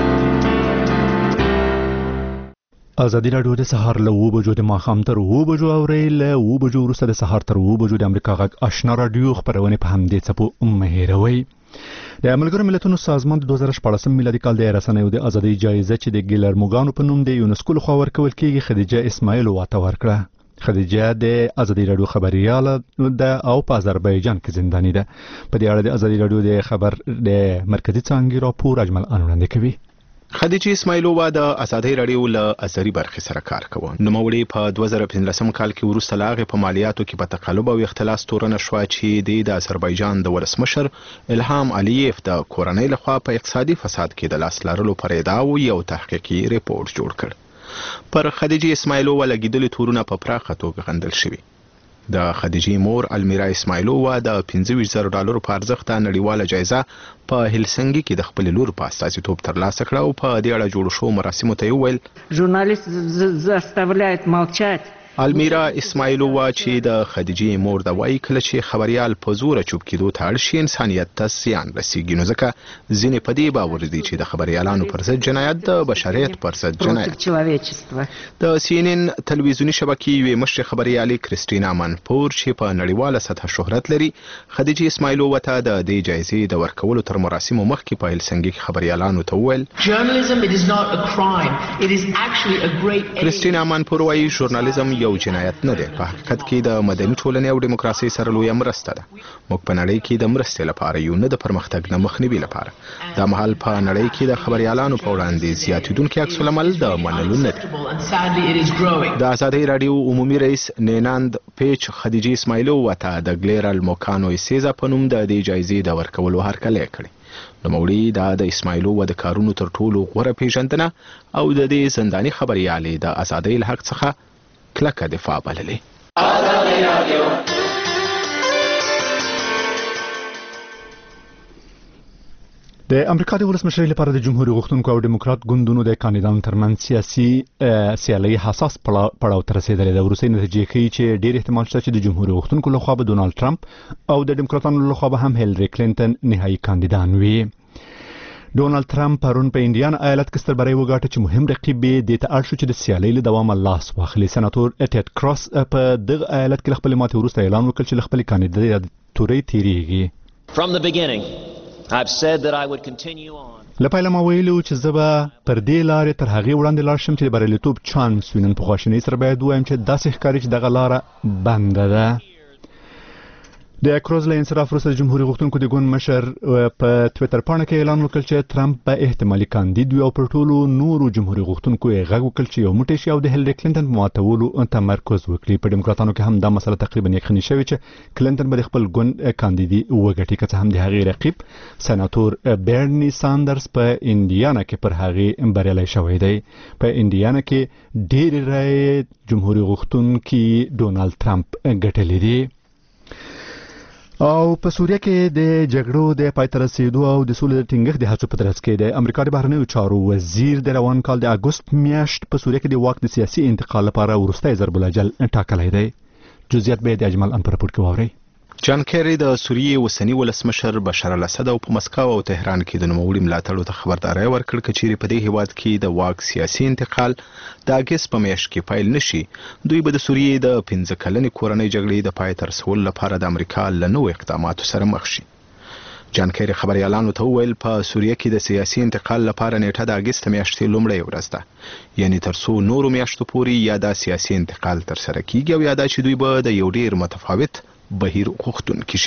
ازادي رادیو د سهار له اوه بجو د ماښام تر اوه بجو اوري له اوه بجو وروسته د سهار تر اوه بجو د امریکا غږ آشنا رادیو خبرونه په همدې څپو مهیروي. د ملګرو ملتونو سازمان د دوه زره شپاړسم میلادي کال د رسنیو د ازادي جایزه چې د ګیلرموګانو په نوم د یونسکو لخوا ورکول کیږي خدیجه اسماعیل واته ورکړه. خدیجه د ازادي رادیو خبرياله ده او په آذربایجان کې زنداني ده. په دې اړه د ازادي رادیو د خبر د مرکزی څانګې راپور اجمل انوړاندې کوي. خدیجه اسماعیلووا د ازادي رادیو له ازري برخې سره کار کوي. نوموړي په دوه زره پنځلسم کال کې وروسته لاغه په مالیاتو کې په تقلب او اختلاس تورنه شو چې د آذربایجان د ولسمشر الهام علیف د کورنۍ لخوا په اقتصادي فساد کې د لاس لرلو پر ادعا یو تحقیقي ریپورت جوړ کړ. پر خدیجه اسماعیلووا لګیدل تورونه په پراخه توګه غندل شوی. د خدیجه مور المیرا اسماعیلووا د پنځه ویشت زره ډالرو په ارزښت نړیواله جایزه په هلسنګي کې د خپل لور په استازیتوب ترلاسه کړه او په دې اړه جوړ شو مراسمو ته ویل ژورنالیست заставляет молчать. المیرا اسماعیلووا چې د خدیجه مور د وایي کله چې خبريال په زور چوپ کېدو ته اړ شي انسانيت ته زیان رسیږي نو ځکه ځینې په دې باور دي چې د خبريالانو پر ضد جنایت د بشریت پر ضد جنایت. د سی ان ان تلویزیونی شبکې یوې مشر خبريالي کریسټینا منپور چې په نړیواله سطح شهرت لري خدیجه اسماعیلووا ته د دې جایزې د ورکولو تر مراسمو مخکې په هلسنګي کې خبريالانو ته وویل کریسټینا منپور وایي ژورنالیزم یو جنایت نه دی. په حقیقت کې د مدني ټولنې او دیموکراسي سره لویه مرسته ده. موږ په نړۍ کې د مرستې لپاره یو نه د پرمختګ نه مخنیوي لپاره. دا مهال په نړۍ کې د خبريالانو په وړاندې زیاتیدونکي عکس العمل د منلو نه دي. د ازادي رادیو عمومي رئیس نیناند پیچ خدیجه اسماعیلووا ته د ګلیرل موکانو سیزا په نوم د دې جایزې د ورکولو هرکلی کړی. نوموړي دا د اسماعیلووا د کارونو تر ټولو غوره پیژندنه او د دې زنداني خبريالي د ازادۍ له حق څخه کلکه دفاع بللې. د امریکا د ولسمشر لپاره د جمهوریت غوښتونکو او دیموکرات ګوندونو د کاندیدانو ترمنځ سیاسي سیالي حساس پړاو ته رسیدلې ده. وروستۍ نتیجې ښیي چې ډېر احتمال شته چې د جمهوریت غوښتونکو لخوا به ډونالد ټرمپ او د دیموکراتانو لخوا به هم هیلری کلینټن نهایی کاندیدان وي. ډونالد ټرمپ پرون په انډیانا ایالت کې ستر بری وګاټه چې مهم رقیب یې د ته اړ شو چې د سیالۍ له دوامه لاس واخلي. سناتور ټیډ کراس په دغه ایالت کې خپل ماتې وروسته اعلان وکړ چې خپل کاندیداتوري تیریږي. From the beginning I've said that I would continue on. لپاره ما ویلو چې زه به پر دې لارې تر هغه وړاندې لاړ شم چې د بریالیتوب چانس وینم. په خواشینۍ سره باید وایم چې داسې ښکاري چې دغه لاره بنده ده. د کروز له انصراف وروسته د جمهوریت غوښتونکو د ګوند مشر په ټویټر پاڼه کې اعلان وکړ چې ټرمپ به احتمالي کاندید وي او پر ټولو نورو جمهوریت غوښتونکو یې غږ وکړ چې یو موټی شي او د هیلری کلینټن په ماتولو تمرکز وکړي. په دیموکراتانو کې هم دا مسله تقریبا یقیني شوې چې کلینټن به خپل ګوند کاندیدي وګټي که څه هم د هغې رقیب سناتور برني ساندرز په انډیانا کې پر هغې بریالی شوی دی. په انډیانا کې ډېرې رایې جمهوریت غوښتونکي ډونالد ټرمپ ګټلې دي. او په سوریه کې د جګړو د پای ته رسیدو او د سولې د ټینګښت د هڅو په ترڅ کې د امریکا د بهرنیو چارو وزیر د روان کال د اګوست میاشت په سوریه کې د واک د سیاسي انتقال لپاره وروستی ضرب الاجل ټاکلی دی. جزئیات به د اجمل ان په راپور کې واورئ. جان کیری د سوریې اوسنی ولسمشر بشار الاسد او په مسکو او تهران کې د نوموړي ملاتړو ته خبرداري ورکړ چې په دې هیواد کې د واک سیاسي انتقال د اګست په میاشت کې پیل نشي. دوی به د سوریې د پنځه کلنې کورنۍ جګړې د پای ته رسولو لپاره د امریکا له نوو اقداماتو سره مخ شي. جان کیری خبريالانو ته وویل په سوریه کې د سیاسي انتقال لپاره نیټه د اګست میاشتې لومړۍ ورځ ده. یعنی تر څو نورو میاشتو پورې یا د سیاسي انتقال تر سره کیږي او یا د چې دوی به د یو ډیر متفاوت بهیر غوښتونکي شي.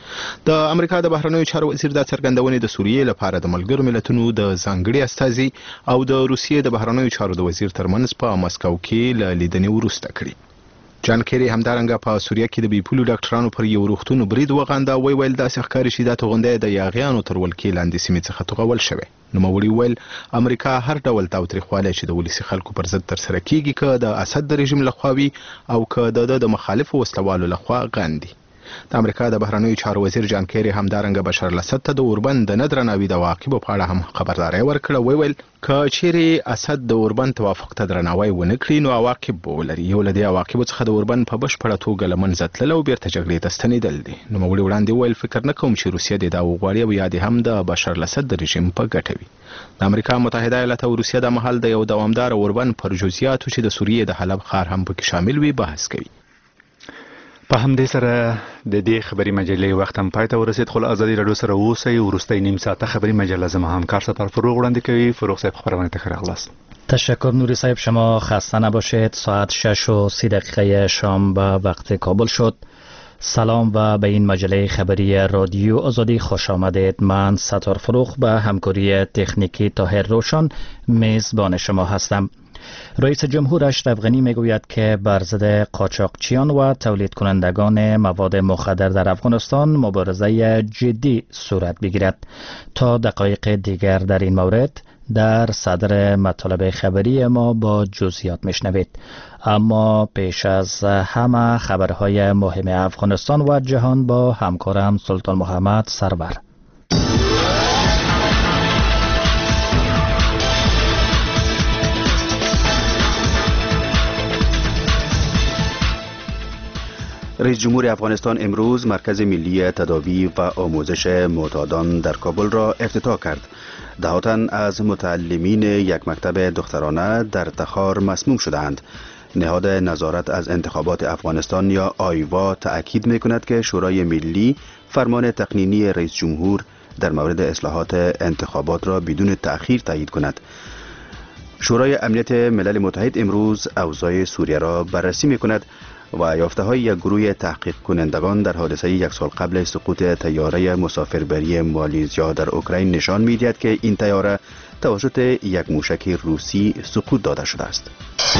د امریکا د بهرنیو چارو وزیر د څرګندونې د سوریې لپاره د ملګرو ملتونو د ځانګړي استازي او د روسیې د بهرنیو چارو د وزیر ترمنځ په مسکو کې له لیدنې وروسته کړي. جان کیری همدارنګه په سوریه کې د بیپولو ډاکټرانو پر یو روغتون برید وغنده، وی ویل داسې ښکاري چې دا توغندۍ د یاغیانو تر ولکې لاندې سیمې څخه توغول شوی. نوموړي ویل امریکا هر ډول تاوتریخوالی چې د ولسي خلکو پر ضد ترسره کیږي که د اسد د رژیم لخوا وي او که د د مخالفو وسلوالو لخوا غندي. د امریکا د بهرنیو چارو وزیر جان کیری همدارنګه بشار الاسد ته د اوربند د نه درناوي د عواقبو په اړه هم خبرداری ورکړه. وی ویل که چیرې اسد د اوربند توافق ته درناوی ونه کړي نو عواقب به ولري. یو له دې عواقبو څخه د اوربند په بشپړه توګه له منځه تلل او بیرته جګړې ته ستنېدل دي. نوموړي وړاندې وویل فکر نه کوم چې روسیه دې دا وغواړي او یا دې هم د بشار الاسد د رژیم په ګټه وي. د امریکا متحده ایالات او روسیه د مهال د یو دوامدار اوربند پر جزئیاتو چې د سوریې د حلب ښار هم پکې شامل وي بحث کوي. په همدې سره د دې خبري مجلې وخت هم پای ته ورسید، خو ازادي رادیو سره اوسئ. وروستۍ نیم ساعته خبري مجله زما همکار ستار فروغ وړاندې کوي. فروغ صاحب خبرونه ته ښه راغلاست. تشکر نوری صاحب، شما خسته نباشید. ساعت شش و سی دقیقه شام به وقت کابل شد. سلام و به این مجله خبری رادیو آزادی خوش آمدید. من ستار فروغ به همکاری تکنیکی طاهر روشن میزبان شما هستم. رئیس جمهور اشرف غنی میگوید که بر ضد قاچاقچیان و تولید کنندگان مواد مخدر در افغانستان مبارزه جدی صورت بگیرد. تا دقایق دیگر در این مورد در صدر مطالب خبری ما با جزئیات میشنوید. اما پیش از همه خبرهای مهم افغانستان و جهان با همکارم سلطان محمد سرور. رئیس جمهور افغانستان امروز مرکز ملی تداوی و آموزش معتادان در کابل را افتتاح کرد. ده تن از متعلمین یک مکتب دخترانه در تخار مسموم شدند. نهاد نظارت از انتخابات افغانستان یا آیوا تأکید می‌کند که شورای ملی فرمان تقنینی رئیس جمهور در مورد اصلاحات انتخابات را بدون تأخیر تایید کند. شورای امنیت ملل متحد امروز اوضاع سوریه را بررسی می‌کند و یافته‌های یک گروه تحقیق کنندگان در حادثه یک سال قبل سقوط طیاره مسافربری مالیزیا در اوکراین نشان می‌دهد که این طیاره توسط یک موشک روسی سقوط داده شده است.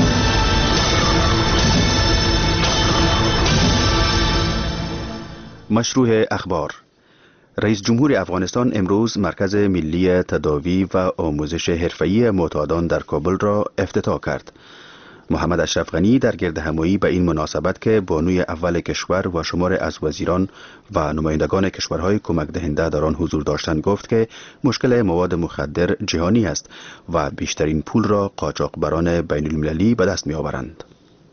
مشروع اخبار. رئیس جمهور افغانستان امروز مرکز ملی تداوی و آموزش حرفه‌ای معتادان در کابل را افتتاح کرد. محمد اشرف غنی در گردهمایی به این مناسبت که بانوی اول کشور و شمار از وزیران و نمایندگان کشورهای کمک دهنده در آن حضور داشتند گفت که مشکل مواد مخدر جهانی است و بیشترین پول را قاچاقبران بین المللی به دست می آورند.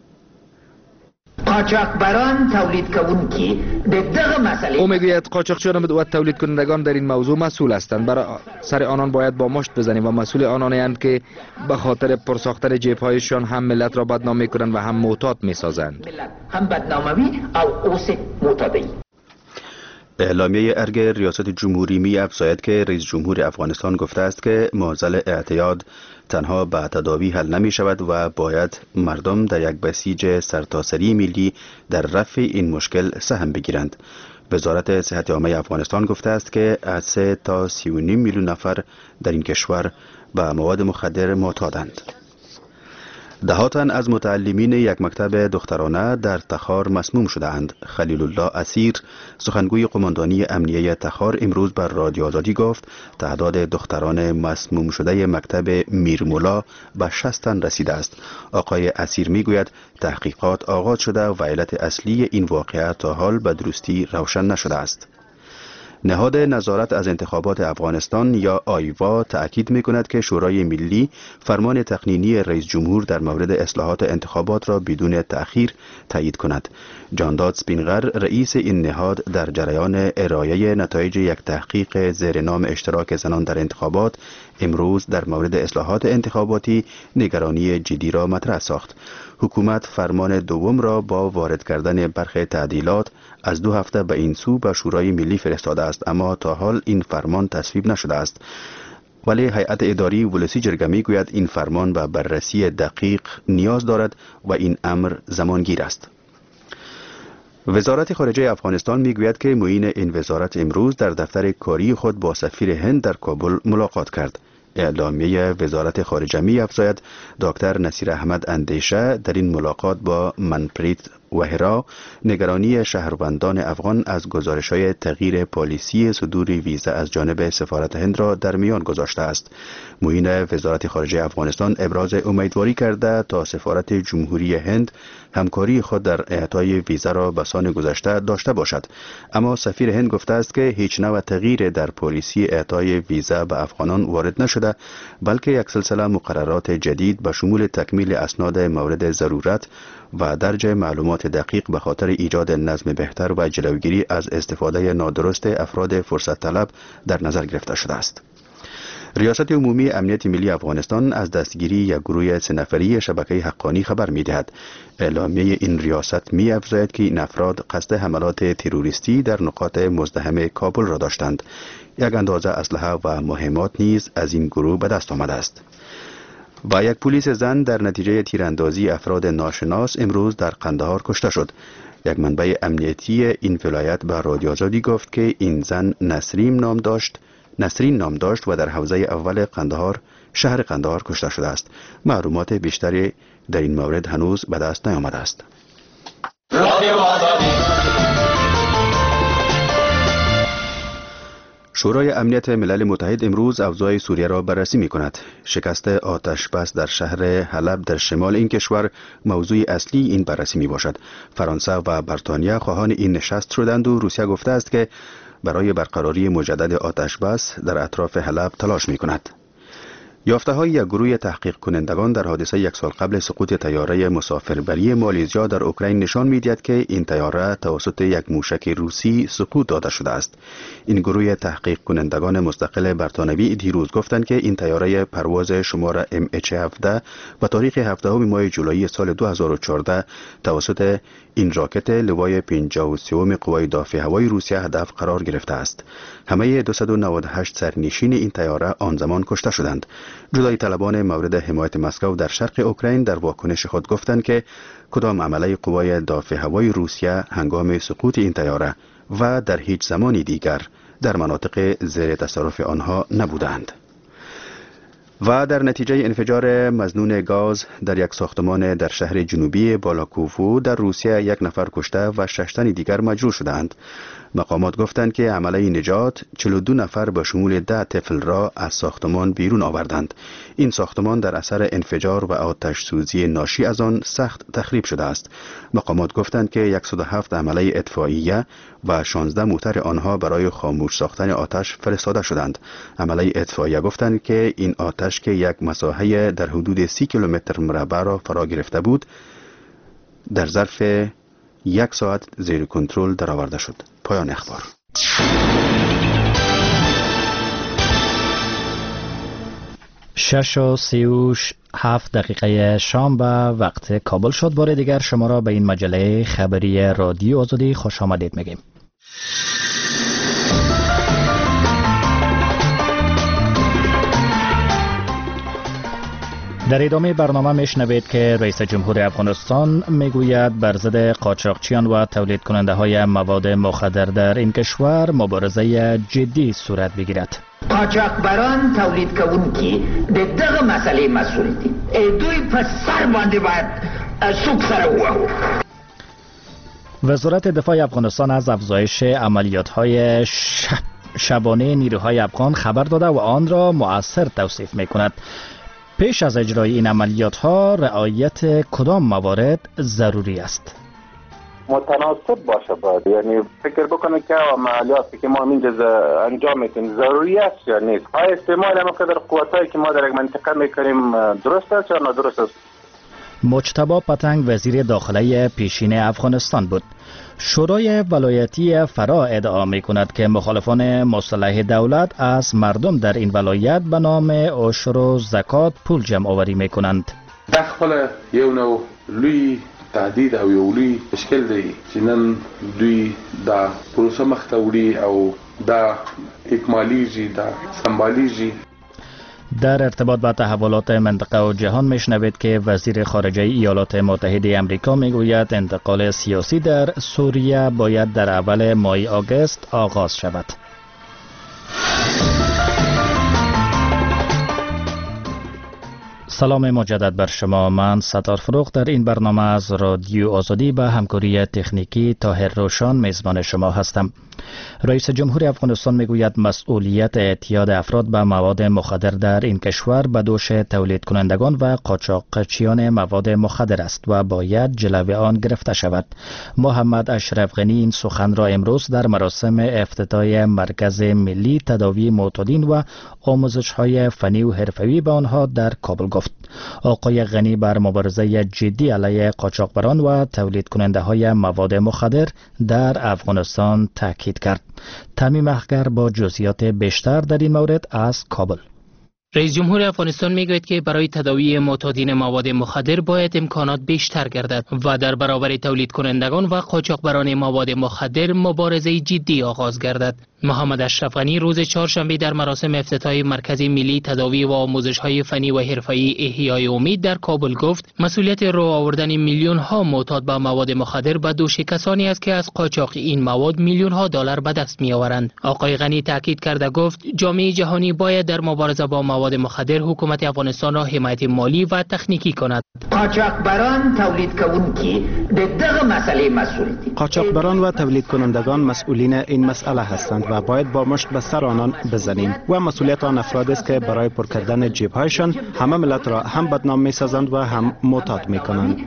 قاچاقبران تولید کنونکی دغه مسئله او میگوید قاچاقچیان و تولید کنندگان در این موضوع مسئول هستند. برای سر آنان باید با مشت بزنیم و مسئول آنانند که به خاطر پرساختن جیب‌هایشان هم ملت را بدنام میکنند و هم معتاد میسازند. هم بدناموی او اوس معتادی. اعلامیه ارگ ریاست جمهوری می افزاید که رئیس جمهور افغانستان گفته است که معضل اعتیاد تنها به تداوی حل نمی شود و باید مردم در یک بسیج سرتاسری ملی در رفع این مشکل سهم بگیرند. وزارت صحت عامه افغانستان گفته است که از سه تا سی و نیم میلیون نفر در این کشور به مواد مخدر معتادند. ده تن از متعلمین یک مکتب دخترانه در تخار مسموم شدند. خلیل الله اسیر سخنگوی قماندانی امنیه تخار امروز بر رادیو آزادی گفت تعداد دختران مسموم شده مکتب میرمولا به شصت تن رسیده است. آقای اسیر میگوید تحقیقات آغاز شده و علت اصلی این واقعه تا حال به درستی روشن نشده است. نهاد نظارت از انتخابات افغانستان یا آیوا تأکید می‌کند که شورای ملی فرمان تقنینی رئیس جمهور در مورد اصلاحات انتخابات را بدون تأخیر تایید کند. جانداد سپینغر رئیس این نهاد در جریان ارائه نتایج یک تحقیق زیر نام اشتراک زنان در انتخابات امروز در مورد اصلاحات انتخاباتی نگرانی جدی را مطرح ساخت. حکومت فرمان دوم را با وارد کردن برخی تعدیلات از دو هفته به این سو به شورای ملی فرستاده است، اما تا حال این فرمان تصویب نشده است. ولی هیئت اداری ولسی جرگه میگوید این فرمان به بررسی دقیق نیاز دارد و این امر زمانگیر است. وزارت خارجه افغانستان میگوید که معین این وزارت امروز در دفتر کاری خود با سفیر هند در کابل ملاقات کرد. اعلامیه وزارت خارجه می افزاید دکتر نصیر احمد اندیشه در این ملاقات با منپریت وهرا نگرانی شهروندان افغان از گزارش‌های تغییر پالیسی صدور ویزا از جانب سفارت هند را در میان گذاشته است. معین وزارت خارجه افغانستان ابراز امیدواری کرده تا سفارت جمهوری هند همکاری خود در اعطای ویزا را به سان گذشته داشته باشد، اما سفیر هند گفته است که هیچ نوع تغییر در پالیسی اعطای ویزا به افغانان وارد نشده، بلکه یک سلسله مقررات جدید به شمول تکمیل اسناد مورد ضرورت و درج معلومات دقیق به خاطر ایجاد نظم بهتر و جلوگیری از استفاده نادرست افراد فرصت طلب در نظر گرفته شده است. ریاست عمومی امنیت ملی افغانستان از دستگیری یک گروه سه نفری شبکه حقانی خبر می‌دهد. اعلامیه این ریاست می‌افزاید که این افراد قصد حملات تروریستی در نقاط مزدحم کابل را داشتند. یک اندازه اسلحه و مهمات نیز از این گروه به دست آمده است. و یک پلیس زن در نتیجه تیراندازی افراد ناشناس امروز در قندهار کشته شد. یک منبع امنیتی این ولایت به رادیو آزادی گفت که این زن نسرین نام داشت نسرین نام داشت و در حوزه اول قندهار شهر قندهار کشته شده است. معلومات بیشتری در این مورد هنوز به دست نیامده است. شورای امنیت ملل متحد امروز اوضاع سوریه را بررسی می کند. شکست آتش بس در شهر حلب در شمال این کشور موضوع اصلی این بررسی می باشد. فرانسه و بریتانیا خواهان این نشست شدند و روسیه گفته است که برای برقراری مجدد آتش بس در اطراف حلب تلاش می کند. یافته های یک گروه تحقیق کنندگان در حادثه یک سال قبل سقوط طیاره مسافربری مالزیا در اوکراین نشان می‌دهد که این طیاره توسط یک موشک روسی سقوط داده شده است. این گروه تحقیق کنندگان مستقل برتانوی دیروز گفتند که این طیاره پرواز شماره ام اچ هفده به تاریخ هفدهم ماه جولای سال دو هزار و چهارده توسط این راکت لوای پنجاه و سه قوای دافع هوایی روسیه هدف قرار گرفته است. همه دویست و نود و هشت سرنشین این طیاره آن زمان کشته شدند. جدای طلبان مورد حمایت مسکو در شرق اوکراین در واکنش خود گفتند که کدام عمله قوای دافع هوایی روسیه هنگام سقوط این طیاره و در هیچ زمانی دیگر در مناطق زیر تصرف آنها نبودند. و در نتیجه انفجار مظنون گاز در یک ساختمان در شهر جنوبی بالاکوفو در روسیه یک نفر کشته و شش تن دیگر مجروح شدند. مقامات گفتند که عمله نجات چهل و دو نفر به شمول ده طفل را از ساختمان بیرون آوردند. این ساختمان در اثر انفجار و آتش سوزی ناشی از آن سخت تخریب شده است. مقامات گفتند که صد و هفت عمله اطفائیه و شانزده موتر آنها برای خاموش ساختن آتش فرستاده شدند. عمله اطفائیه گفتند که این آتش که یک مساحت در حدود سی کیلومتر مربع را فرا گرفته بود در ظرف یک ساعت زیر کنترل درآورده شد. پایان اخبار. شش و سی و هفت دقیقه شام به وقت کابل شد. بار دیگر شما را به این مجله خبری رادیو آزادی خوش آمدید میگیم. در ادامه برنامه میشنوید که رئیس جمهور افغانستان میگوید بر ضد قاچاقچیان و تولید کننده های مواد مخدر در این کشور مبارزه جدی صورت بگیرد. قاچاقبران تولید کوونکی د دغه مسئله مسئول دي. دوی په سر باندې باید سوک سره ووهو. وزارت دفاع افغانستان از افزایش عملیات های شب شبانه نیروهای افغان خبر داده و آن را مؤثر توصیف میکند. پیش از اجرای این عملیات ها رعایت کدام موارد ضروری است؟ متناسب باشه باید، یعنی فکر بکنه که عملیاتی که ما اینجا انجام میتونیم ضروری است یا نیست. آیا استعمال ما قدر قوتایی که ما در یک منطقه میکنیم درست است یا نادرست است؟ مجتبی پتنگ وزیر داخله پیشین افغانستان بود. شورای ولایتی فرا ادعا می کند که مخالفان مصالحه دولت از مردم در این ولایت به نام عشر و زکات پول جمع آوری می کنند. داخل یو نو لوی تعدید او یو لوی مشکل دی چې نن دوی دا پروسه مخته وړي او دا اکمالیږي دا سمبالیږي. در ارتباط با تحولات منطقه و جهان میشنوید که وزیر خارجه ایالات متحده آمریکا میگوید انتقال سیاسی در سوریه باید در اول ماه آگوست آغاز شود. سلام مجدد بر شما. من ستار فروغ در این برنامه از رادیو آزادی به همکاری تکنیکی طاهر روشان میزبان شما هستم. رئیس جمهور افغانستان میگوید مسئولیت اعتیاد افراد به مواد مخدر در این کشور به دوش تولید کنندگان و قاچاقچیان مواد مخدر است و باید جلوی آن گرفته شود. محمد اشرف غنی این سخن را امروز در مراسم افتتاح مرکز ملی تداوی معتادین و آموزش‌های فنی و حرفه‌ای به آنها در کابل گفت. آقای غنی بر مبارزه جدی علیه قاچاقبران و تولید کننده های مواد مخدر در افغانستان تاکید کرد. تمیم اخگر با جزئیات بیشتر در این مورد از کابل. رئیس جمهور افغانستان میگوید که برای تداوی معتادین مواد مخدر باید امکانات بیشتر گردد و در برابر تولید کنندگان و قاچاقبران مواد مخدر مبارزه جدی آغاز گردد. محمد اشرف غنی روز چهارشنبه در مراسم افتتاح مرکز ملی تداوی و آموزش‌های فنی و حرفه‌ای احیای امید در کابل گفت مسئولیت رو آوردن میلیون ها معتاد به مواد مخدر به دوش کسانی است که از قاچاق این مواد میلیون ها دلار به دست می‌آورند. آقای غنی تاکید کرده گفت جامعه جهانی باید در مبارزه با مواد مخدر حکومت افغانستان را حمایت مالی و تکنیکی کند. قاچاقبران تولید کنونکی دغه مسئله مسئول دي. قاچاقبران و تولید کنندگان مسئولین این مسئله هستند و باید با مشت به سر آنان بزنیم و مسئولیت آن افراد است که برای پر کردن جیب‌هایشان همه ملت را هم بدنام می‌سازند و هم معتاد می‌کنند.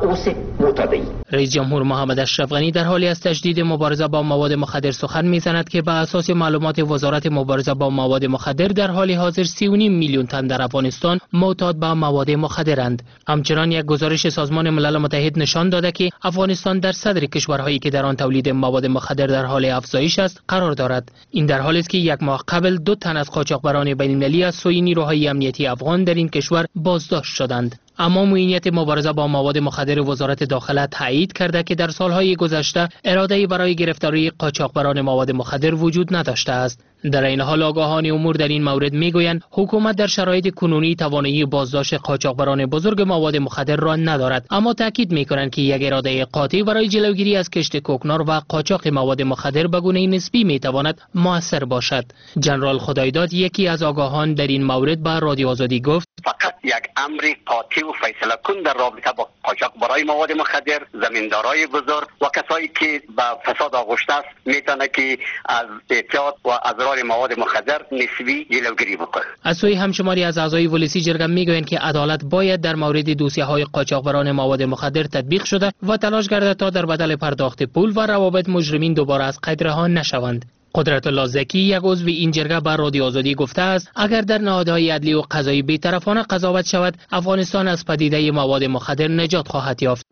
رئیس جمهور محمد اشرف غنی در حالی از تجدید مبارزه با مواد مخدر سخن می‌زند که به اساس معلومات وزارت مبارزه با مواد مخدر در حال حاضر سی و نیم میلیون تن در افغانستان معتاد به مواد مخدرند. همچنان یک گزارش سازمان ملل متحد نشان داده که افغانستان در صدر کشورهایی که در آن تولید مواد مخدر در حال افزایش است قرار دارد. این در حالی است که یک ماه قبل دو تن از قاچاقبران بین‌المللی از سوی نیروهای امنیتی افغان در این کشور بازداشت شدند. اما معینیت مبارزه با مواد مخدر وزارت داخله تایید کرده که در سالهای گذشته اراده‌ای برای گرفتاری قاچاقبران مواد مخدر وجود نداشته است. در این حال آگاهان امور در این مورد میگویند حکومت در شرایط کنونی توانایی بازداشت قاچاقبران بزرگ مواد مخدر را ندارد، اما تاکید میکنند که یک اراده قاطع برای جلوگیری از کشت کوکنار و قاچاق مواد مخدر به گونه نسبی میتواند موثر باشد. جنرال خدایداد یکی از آگاهان در این مورد به رادیو آزادی گفت فقط یک امر قاطع و فیصله کن در رابطه با قاچاقبرای مواد مخدر، زمیندارای بزرگ و کسایی که به فساد آغشته است میتونه که از اعتیاد و اضرار مواد مخدر نسبی جلوگیری بکنه. از سوی همشماری از اعضای ولسی جرگه میگویند که عدالت باید در مورد دوسیه‌های قاچاقبران مواد مخدر تطبیق شده و تلاش گردد تا در بدل پرداخت پول و روابط مجرمین دوباره از قید رها نشوند. قدرت الله زکی یک عضو این جرگه بر رادیو آزادی گفته است اگر در نهادهای عدلی و قضایی بی‌طرفانه قضاوت شود افغانستان از پدیده مواد مخدر نجات خواهد یافت.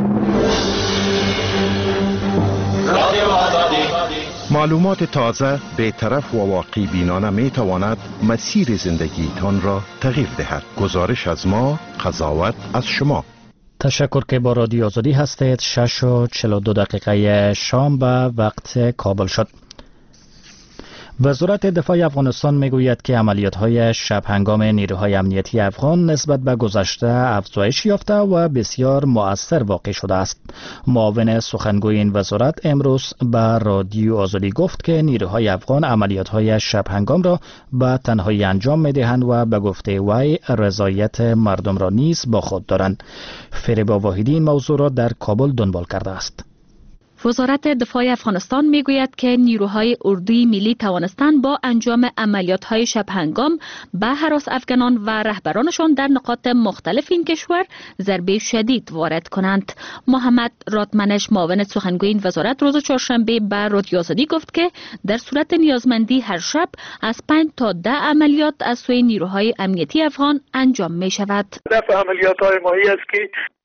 معلومات تازه بی‌طرف و واقعی بینانه می تواند مسیر زندگیتان را تغییر دهد. گزارش از ما، قضاوت از شما. تشکر که با رادیو آزادی هستید. شش و چهل و دو دقیقه شام به وقت کابل شد. وزارت دفاع افغانستان میگوید که عملیات‌های شب هنگام نیروهای امنیتی افغان نسبت به گذشته افزایش یافته و بسیار مؤثر واقع شده است. معاون سخنگوی این وزارت امروز به رادیو آزادی گفت که نیروهای افغان عملیات‌های شب هنگام را به تنهایی انجام می‌دهند و به گفته وی رضایت مردم را نیز با خود دارند. فریبا واحدی این موضوع را در کابل دنبال کرده است. وزارت دفاع افغانستان میگوید که نیروهای اردوی ملی توانستند با انجام عملیات‌های شب هنگام به هراس افغانان و رهبرانشان در نقاط مختلف این کشور ضربه شدید وارد کنند. محمد رادمنش معاون سخنگوی این وزارت روز چهارشنبه به رادیو آزادی گفت که در صورت نیازمندی هر شب از پنج تا ده عملیات از سوی نیروهای امنیتی افغان انجام می شود. هدف عملیات‌های ماهی است که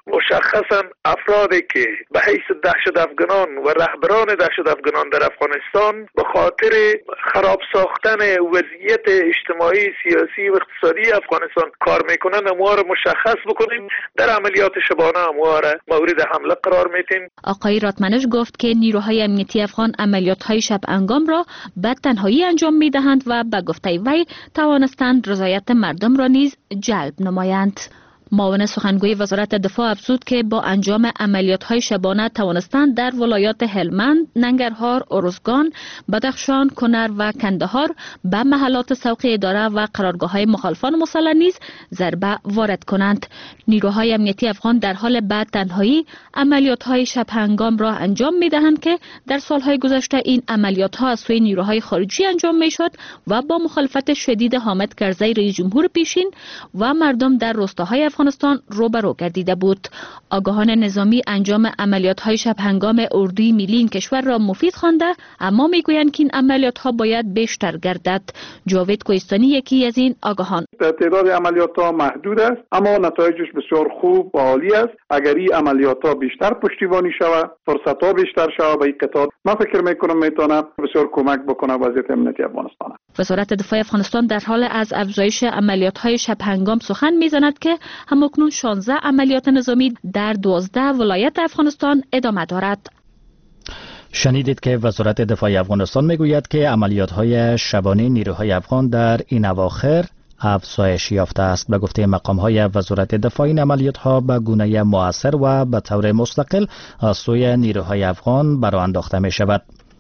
مشخصا افرادی که به حیث دهشت افغانان و رهبران دهشت افغانان در افغانستان به خاطر خراب ساختن وضعیت اجتماعی، سیاسی و اقتصادی افغانستان کار میکنند، اموها را مشخص بکنیم. در عملیات شبانه اموها را مورد حمله قرار میدیم. آقای راتمنش گفت که نیروهای امنیتی افغان عملیات‌های شب انگام را به تنهایی انجام می‌دهند و به گفته وی توانستند رضایت مردم را نیز جلب نمایند. معاون سخنگوی وزارت دفاع افزود که با انجام عملیات‌های شبانه توانستند در ولایات هلمند، ننگرهار، ارزگان، بدخشان، کنر و کندهار به محلات سوق اداره و قرارگاه‌های مخالفان مسلح نیز ضربه وارد کنند. نیروهای امنیتی افغان در حال به تنهایی عملیات‌های شب هنگام را انجام می‌دهند که در سال‌های گذشته این عملیات‌ها از سوی نیروهای خارجی انجام می‌شد و با مخالفت شدید حامد کرزی رئیس جمهور پیشین و مردم در روستاهای افغانستان روبرو گردیده بود. آگاهان نظامی انجام عملیات‌های شب هنگام اردوی ملی این کشور را مفید خوانده، اما میگویند که این عملیات‌ها باید بیشتر گردد. جاوید کوهستانی یکی از این آگاهان. تعداد عملیات‌ها محدود است، اما نتایجش بسیار خوب و عالی است. اگر این عملیات‌ها بیشتر پشتیبانی شود، فرصت‌ها بیشتر شود به این قطاع، من فکر می‌کنم میتونه بسیار کمک بکنه وضعیت امنیتی افغانستان. وزارت دفاع افغانستان در حال از افزایش عملیات‌های شب هنگام سخن می‌زند که همکنون شانزده عملیات نظامی در دوازده ولایت افغانستان ادامه دارد. شنیدید که وزارت دفاع افغانستان میگوید که عملیات‌های شبانه نیروهای افغان در این اواخر افزایش یافته است. به گفته مقام‌های وزارت دفاع این عملیات‌ها به گونه مؤثر و به طور مستقل از سوی نیروهای افغان برآ انداخته می‌شود.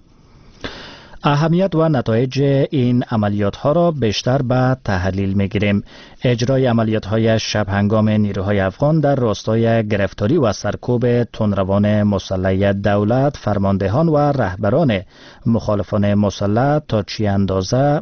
اهمیت و نتایج این عملیات ها را بیشتر به تحلیل می گیریم. اجرای عملیات های شب هنگام نیروهای افغان در راستای گرفتاری و سرکوب تندروان مسلح دولت، فرماندهان و رهبران مخالفان مسلح تا چه اندازه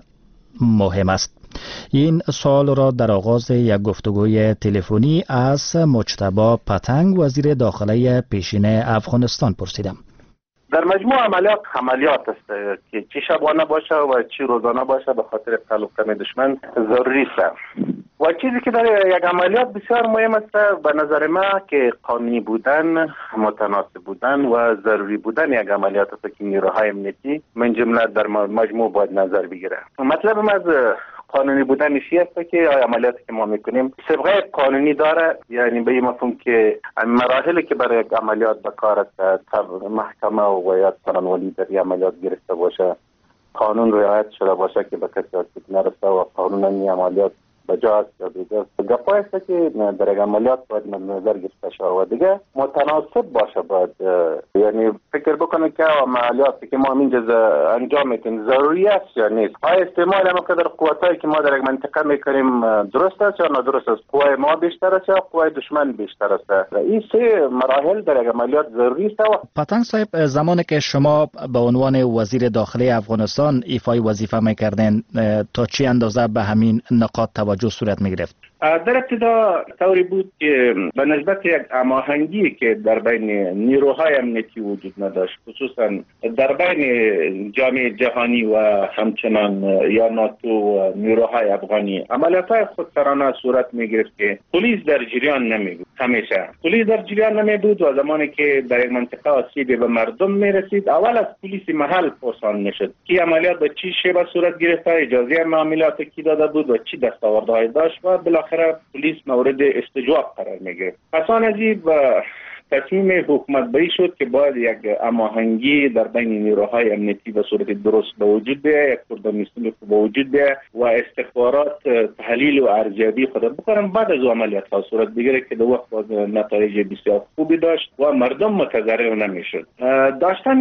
مهم است. این سوال را در آغاز یک گفتگوی تلفنی از مجتبی پتنگ وزیر داخله پیشین افغانستان پرسیدم. در مجموع عملیات عملیات است که چی شبانه باشه و چی روزانه باشه به خاطر قلب کم دشمن ضروری است. و چیزی که در یک عملیات بسیار مهم است به نظر ما که قانونی بودن، متناسب بودن و ضروری بودن یک عملیات است که نیروهای امنیتی من جمله در مجموع باید نظر بگیره. مطلب ما از قانونی بودن چی است که عملیاتی که ما میکنیم سابقه قانونی داره، یعنی به این مفهوم که مراحلی که برای عملیات به کار است محکمه و یا قانونی در عملیات گرفته باشه، قانون رعایت شده باشه که به کسی آسیب نرسه و قانون این عملیات بجا است یا دیگه گپا است که در یک عملیات باید نظر گرفته شود و دیگه متناسب باشه. باید یعنی فکر بکنه که عملیاتی که ما اینجا انجام میدیم ضروری است یا نیست. آیا استعمال ما که در قوتایی که ما در یک منطقه میکنیم درست است یا نادرست است؟ قوای ما بیشتر است یا قوای دشمن بیشتر است؟ این سه مراحل در یک عملیات ضروری است. پتنگ صاحب، زمانی که شما به عنوان وزیر داخله افغانستان ایفای وظیفه میکردین تا چه اندازه به همین نقاط توجه صورت میگرفت؟ در ابتدا طوری بود که به نسبت یک هماهنگی که در بین نیروهای امنیتی وجود نداشت، خصوصا در بین جامعه جهانی و همچنان یا ناتو و نیروهای افغانی عملیات‌های خودسرانه صورت میگرفت که پلیس در جریان نمیبود. همیشه پلیس در جریان نمیبود و زمانی که در یک منطقه آسیبی به مردم میرسید اول از پلیس محل پرسان میشد که عملیات به چی شیوه صورت گرفته، اجازه معاملات کی داده بود و چی دستاوردهای داشت و بالاخره پلیس مورد استجواب قرار میگرفت. پس آن از این تصمیم حکومت بری شد که باید یک هماهنگی در بین نیروهای امنیتی به صورت درست به وجود بیاید، یک کوردینیسم به وجود بیاید و استخبارات تحلیل و ارزیابی خود بکنن، بعد از عملیات ها صورت بگیره که در وقت نتایج بسیار خوبی داشت و مردم متضرر نمیشد. داشتن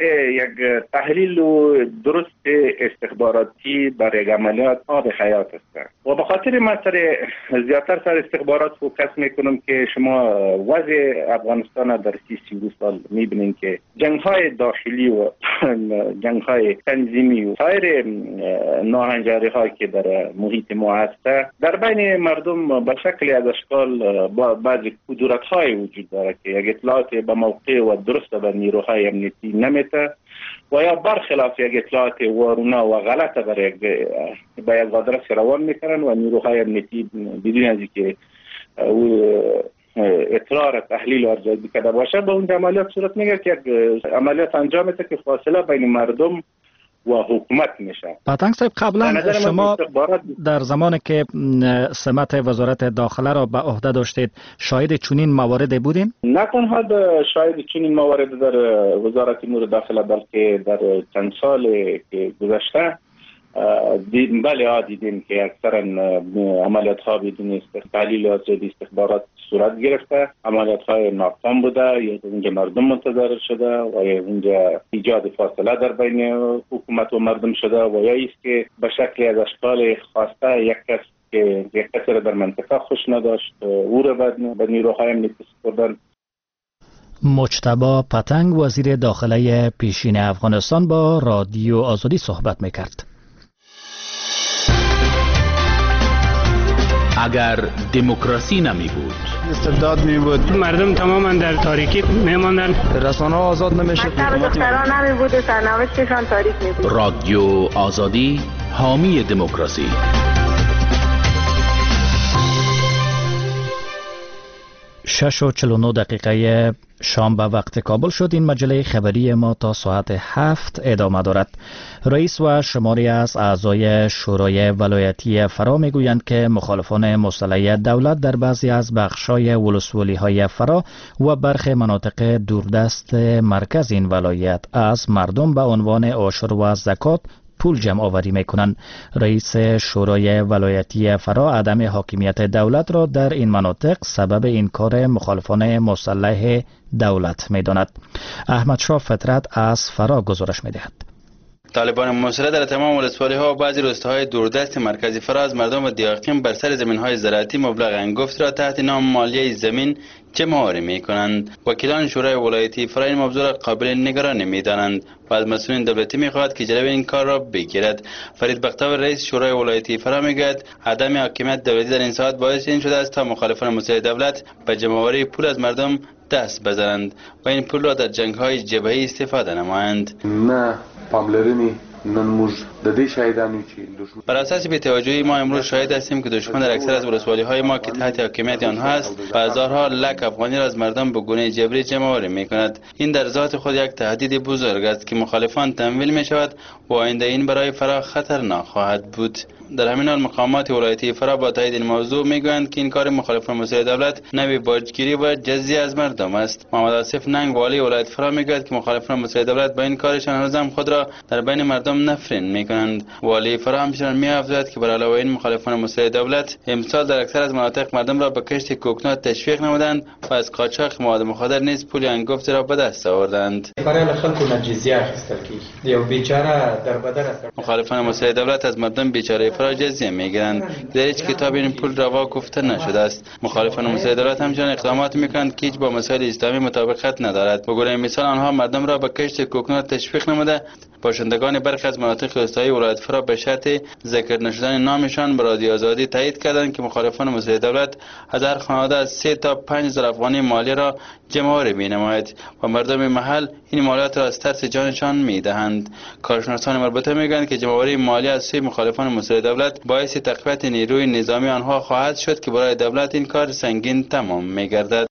یک تحلیل و درست استخباراتی برای یک عملیات آب حیات است و به خاطر مسئله زیادتر سر استخبارات فوکس میکنم که شما وضع افغانستان در سی سی سال میبینین که جنگ های داخلی و جنگ های تنظیمی و سایر ناهنجاری هایی که در محیط ما هست در بین مردم به شکل از اشکال با بعضی کدورت های وجود داره که یک اطلاعات به موقع و درست به نیروهای امنیتی نمیته و یا برخلاف یک اطلاعات وارونه و غلط برای به یک آدرس روان میکنن و نیروهای امنیتی بدون از اینکه اطلاع تحلیل و ارزیابی کرده باشه به اون عملیات صورت میگه که یک عملیات انجام میده که فاصله بین مردم و حکومت میشه. پتنگ صاحب قبلا شما در زمانی که سمت وزارت داخله را به عهده داشتید شاهد چنین مواردی بودین؟ نه تنها شاهد چنین موارد در وزارت امور داخله بلکه در چند سال که گذشته دیدیم. بله ها دیدیم که اکثرا عملیات ها بدون تحلیل و ارزیابی استخبارات صورت گرفته، عملیات های ناکام بوده یا اونجا مردم منتظر شده و یا اونجا ایجاد فاصله در بین حکومت و مردم شده و یا ایست که به شکل از اشکال خواسته یک کس که یک کسی را در منطقه خوش نداشت او را به نیروهای امنیتی سپردن. مجتبی پتنگ وزیر داخله پیشین افغانستان با رادیو آزادی صحبت میکرد. اگر دموکراسی نمی بود، استبداد می بود، مردم تماما در تاریکی می ماندن، رسانه ها آزاد نمی شد، دختران نمی بود و سرنوشتشان تاریک می بود. رادیو آزادی حامی دموکراسی. شش و چل و نه دقیقه شام به وقت کابل شد. این مجله خبری ما تا ساعت هفت ادامه دارد. رئیس و شماری از اعضای شورای ولایتی فرا میگویند که مخالفان مسلح دولت در بعضی از بخشای ولسوالی های فرا و برخی مناطق دوردست مرکز این ولایت از مردم به عنوان عشر و زکات پول جمع آوری می کنند. رئیس شورای ولایتی فرا عدم حاکمیت دولت را در این مناطق سبب این کار مخالفان مسلح دولت می داند. احمد شاه فطرت از فرا گزارش می دهد. طالبان مسلح در تمام ولسوالی ها و بعضی روستاهای دوردست مرکزی فرا از مردم و دیاقیم بر سر زمین های زراعتی مبلغ انگفت را تحت نام مالیه زمین جمع آوری می کنند. وکیلان شورای ولایتی فرا این موضوع را قابل نگرانی می دانند و از مسئولین دولتی می خواهد که جلوی این کار را بگیرد. فرید بختیار رئیس شورای ولایتی فرا می گوید عدم حاکمیت دولتی در این ساعت باعث این شده است تا مخالفان مسلح دولت به جمع آوری پول از مردم دست بزنند و این پول را در جنگ های جبهه‌ای استفاده نمایند. نه پاملرنی نموز ددی شاهدانی چی بر اساس بی‌توجهی ما امروز شاهد هستیم که دشمن در اکثر از ولسوالی های ما که تحت حاکمیت آنها است بازارها لک افغانی را از مردم به گونه جبری جمع آوری می‌کند. این در ذات خود یک تهدید بزرگ است که مخالفان تمویل می شود و آینده این برای فرا خطرناک خواهد بود. در همین حال مقامات ولایتی فرا با تایید این موضوع میگویند که این کار مخالفان مسلح دولت نوی باجگیری و جزیه از مردم است. محمد آصف ننگ والی ولایت فرا میگوید که مخالفان مسلح دولت با این کارشان هنوزم خود را در بین مردم نفرین میکنند. والی فرا همچنین میافزاید که بر علاوه این مخالفان مسلح دولت امسال در اکثر از مناطق مردم را به کشت کوکنات تشویق نمودند و از قاچاق مواد مخدر نیز پول انگفت را به دست آوردند. برای خلق جزیه اخیستل کی یا بیچاره در بدر است. مخالفان مسلح دولت از مردم بیچاره فرا جزیه میگیرند. در هیچ کتاب این پول روا گفته نشده است. مخالفان مسلح دولت همچنین اقدامات میکنند که هیچ با مسائل اسلامی مطابقت ندارد. به گونه مثال آنها مردم را به کشت کوکنات تشویق نموده باشندگان برخی از مناطق روستایی ولایت فرا به شرط ذکر نشدن نامشان به رادیو آزادی تایید کردند که مخالفان مسلح دولت از هر خانواده از سه تا پنج هزار افغانی مالی را جمع آوری می‌نماید و مردم محل این مالیات را از ترس جانشان می‌دهند. کارشناسان مربوطه می‌گویند که جمع آوری مالی از سوی مخالفان مسلح دولت باعث تقویت نیروی نظامی آنها خواهد شد که برای دولت این کار سنگین تمام می‌گردد.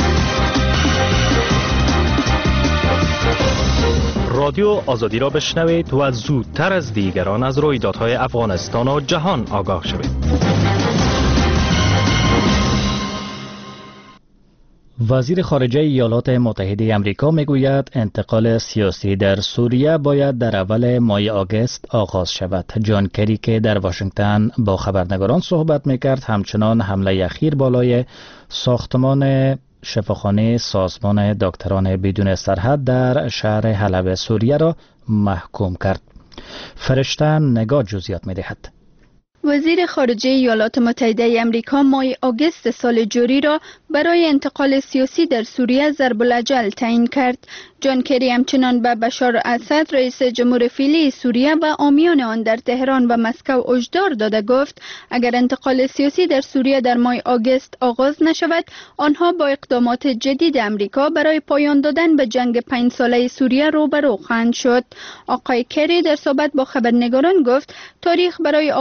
رادیو آزادی را بشنوید و زودتر از دیگران از رویدادهای افغانستان و جهان آگاه شوید. وزیر خارجه ایالات متحده آمریکا میگوید انتقال سیاسی در سوریه باید در اول ماه آگوست آغاز شود. جان کری که در واشنگتن با خبرنگاران صحبت میکرد همچنان حمله اخیر بالای ساختمان شفاخانه سازمان دکتران بدون سرحد در شهر حلب سوریه را محکوم کرد. فرشته نگاه جزئیات می‌دهد. وزیر خارجه ایالات متحده آمریکا ماه آگوست سال جاری را برای انتقال سیاسی در سوریه ضرب الاجل تعیین کرد. جان کری همچنان به بشار اسد رئیس جمهور فعلی سوریه و حامیان آن در تهران و مسکو هشدار داده گفت اگر انتقال سیاسی در سوریه در ماه آگوست آغاز نشود آنها با اقدامات جدید امریکا برای پایان دادن به جنگ پنج ساله سوریه روبرو خواهند شد. آقای کری در صحبت با خبرنگاران گفت تاریخ برای آغاز انتقال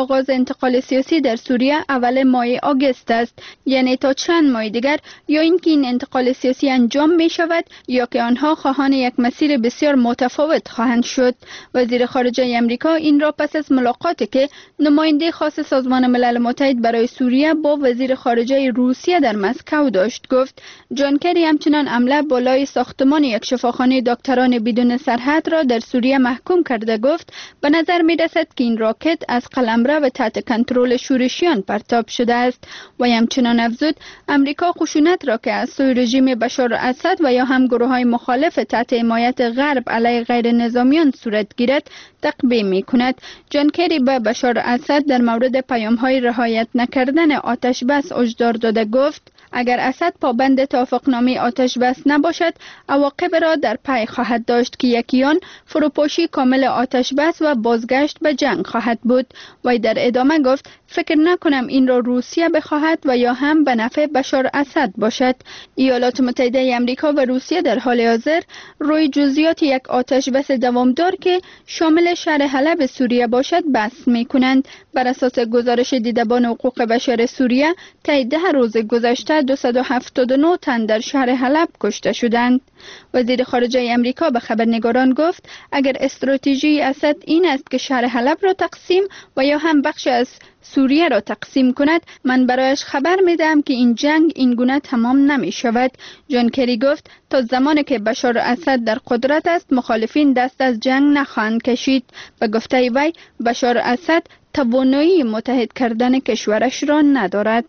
انتقال سیاسی در سوریه اول ماه آگوست است، یعنی تا چند ماه دیگر یا اینکه این انتقال سیاسی انجام می شود یا که آنها خواهان یک مسیر بسیار متفاوت خواهند شد. وزیر خارجه آمریکا این را پس از ملاقاتی که نماینده خاص سازمان ملل متحد برای سوریه با وزیر خارجه روسیه در مسکو داشت گفت. جان کری همچنان حمله بالای ساختمان یک شفاخانه دکتران بدون سرحد را در سوریه محکوم کرده گفت به نظر می رسد که این راکت از قلمرو و تحت کنترل شورشیان پرتاب شده است و همچنان افزود امریکا خشونت را که از سوی رژیم بشار اسد و یا هم گروه های مخالف تحت حمایت غرب علیه غیر نظامیان صورت گیرد تقبیح می کند. جان کری به بشار اسد در مورد پیام های رعایت نکردن آتش بس هشدار داده گفت اگر اسد پابند توافقنامه آتش بس نباشد عواقب را در پی خواهد داشت که یکی آن فروپاشی کامل آتش بس و بازگشت به جنگ خواهد بود. و در ادامه گفت فکر نکنم این را روسیه بخواهد و یا هم به نفع بشار اسد باشد. ایالات متحده آمریکا و روسیه در حال حاضر روی جزئیات یک آتش بس دوامدار که شامل شهر حلب سوریه باشد بحث می کنند. بر اساس گزارش دیدبان حقوق بشر سوریه طی ده روز گذشته دویست و هفتاد و نه تن در شهر حلب کشته شدند. وزیر خارجه آمریکا به خبرنگاران گفت اگر استراتژی اسد این است که شهر حلب را تقسیم و یا هم بخش از سوریه را تقسیم کند، من برایش خبر میدم که این جنگ این گونه تمام نمی شود. جان کری گفت تا زمانی که بشار اسد در قدرت است مخالفین دست از جنگ نخواهند کشید. به گفته وی بشار اسد توانایی متحد کردن کشورش را ندارد.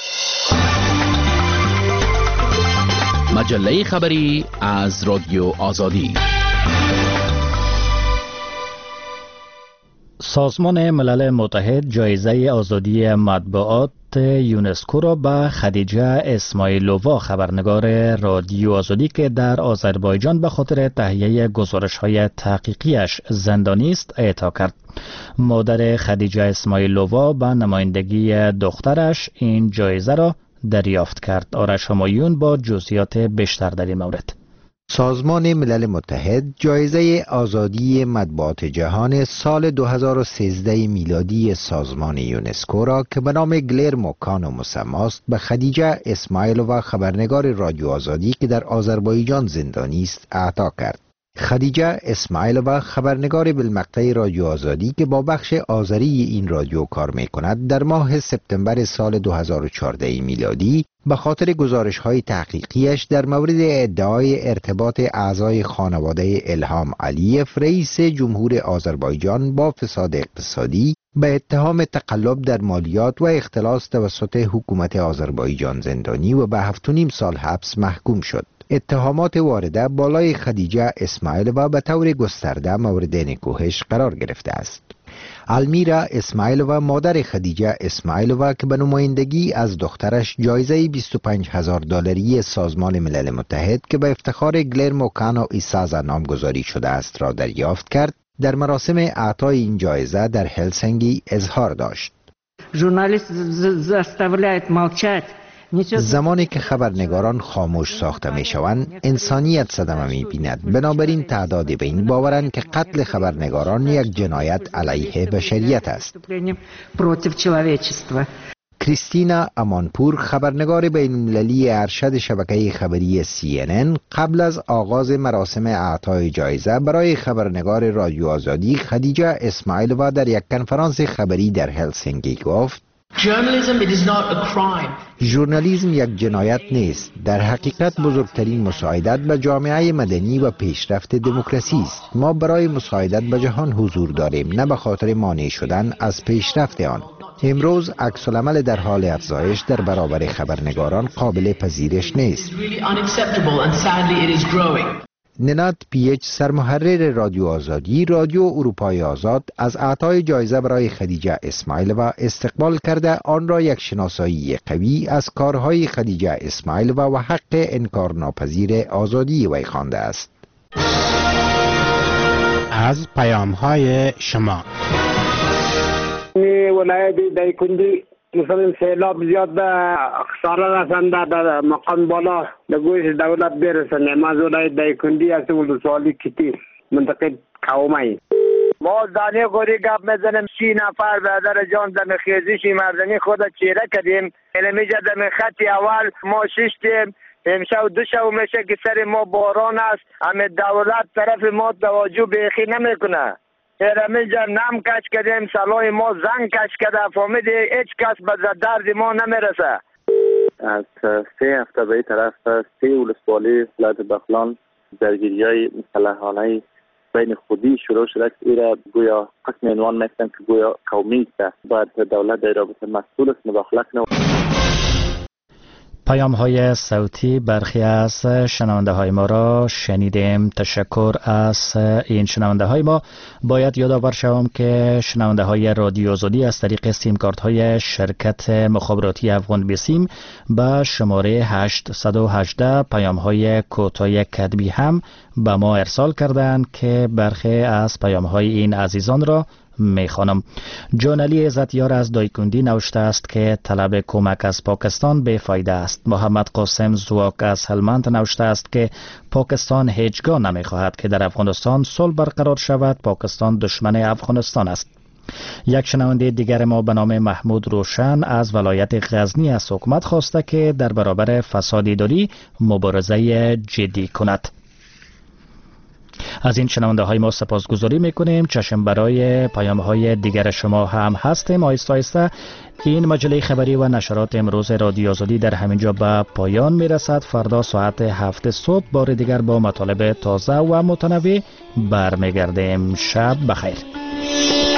مجله خبری از رادیو آزادی. سازمان ملل متحد جایزه آزادی مطبوعات یونسکو را به خدیجه اسماعیلووا خبرنگار رادیو آزادی که در آذربایجان به خاطر تهیه گزارش‌های تحقیقیش زندانی است اعطا کرد. مادر خدیجه اسماعیلووا به نمایندگی دخترش این جایزه را دریافت کرد. آرش همایون با جزئیات بیشتر در این مورد. سازمان ملل متحد جایزه آزادی مطبوعات جهان سال دو هزار و سیزده میلادی سازمان یونسکو را که به نام گلرمو کانو مسماست به خدیجه اسماعیلووا خبرنگار رادیو آزادی که در آذربایجان زندانی است اعطا کرد. خدیجه اسماعیلووا خبرنگار بالمقطع رادیو آزادی که با بخش آذری این رادیو کار می کند در ماه سپتامبر سال دو هزار و چهارده میلادی به خاطر گزارش‌های تحقیقیش در مورد ادعای ارتباط اعضای خانواده الهام علیف رئیس جمهور آذربایجان با فساد اقتصادی به اتهام تقلب در مالیات و اختلاس توسط حکومت آذربایجان زندانی و به هفت و نیم سال حبس محکوم شد. اتهامات وارده بالای خدیجه اسماعیلووا به طور گسترده مورد نکوهش قرار گرفته است. المیرا اسماعیلووا مادر خدیجه اسماعیلووا که به نمایندگی از دخترش جایزه بیست و پنج هزار دلاری سازمان ملل متحد که به افتخار گلرمو کانو ایسازا نامگذاری شده است را دریافت کرد، در مراسم اعطای این جایزه در هلسنگی اظهار داشت. ژورنالیست заставляет молчать. زمانی که خبرنگاران خاموش ساخته می شوند انسانیت صدمه می بیند. بنابراین تعدادی به این باورند که قتل خبرنگاران یک جنایت علیه بشریت است. کریستینا امانپور خبرنگار بین‌المللی ارشد شبکه خبری سی ان ان قبل از آغاز مراسم اعطای جایزه برای خبرنگار رادیو آزادی خدیجه اسماعیلووا در یک کنفرانس خبری در هلسینکی گفت ژورنالیسم یک جنایت نیست. در حقیقت بزرگترین مساعدت به جامعه مدنی و پیشرفت دموکراسی است. ما برای مساعدت به جهان حضور داریم، نه به خاطر مانع شدن از پیشرفت آن. امروز عکس‌العمل در حال افزایش در برابر خبرنگاران قابل پذیرش نیست. ننات پیچ سرمحرر رادیو آزادی رادیو اروپای آزاد از اعطای جایزه برای خدیجه اسماعیلووا استقبال کرده آن را یک شناسایی قوی از کارهای خدیجه اسماعیلووا و حق انکارناپذیر آزادی وی خوانده است. از پیام‌های شما ولایت دایکنډي مثلا سیلاب زیاد ده خساره رسنده در مقام بالا در گوش دولت برسنه. ما ولایت دایکنډي هستم ولسوالی کتی منطقه قومی. ما دانی خوری گپ میزنیم سی نفر برادر جان دم خیزیشی مردمی خود چیره کردیم اینمیجا دم خط اول ما ششتیم امشب دو شب میشه که سر ما باران است همه دولت طرف ما توجه بیخی نمیکنه اینمیجا نم کش کردیم سلای ما زنگ کش کرده فهمیدی هیچ کس به درد ما نمیرسه. از سه هفته به این طرف سه ولسوالی ولایت بغلان درگیری‌های مسلحانه بین خودی شروع شده که ایرا گویا قسم عنوان میکنن که گویا قومی است باید دولت در رابطه مسئول است مداخله کنه. پیام های صوتی برخی از شنونده های ما را شنیدیم. تشکر از این شنونده های ما. باید یادآور شوم که شنونده های رادیو آزادی از طریق سیم کارت های شرکت مخابراتی افغان بیسیم به شماره هشت یک هشت پیام های کوتاه کتبی هم به ما ارسال کردند که برخی از پیام های این عزیزان را میخوانم. جان علی عزتیار از دایکندی نوشته است که طلب کمک از پاکستان بیفایده است. محمد قاسم زواک از هلمند نوشته است که پاکستان هیچگاه نمیخواهد که در افغانستان صلح برقرار شود. پاکستان دشمن افغانستان است. یک شنونده دیگر ما به نام محمود روشن از ولایت غزنی از حکومت خواسته که در برابر فساد اداری مبارزه جدی کند. از این شنونده های ما سپاسگزاری میکنیم. چشم برای پیام های دیگر شما هم هستیم. آیسته آیسته این مجله خبری و نشرات امروز رادیو آزادی در همینجا به پایان میرسد. فردا ساعت هفت صبح بار دیگر با مطالب تازه و متنوع برمیگردیم. شب بخیر.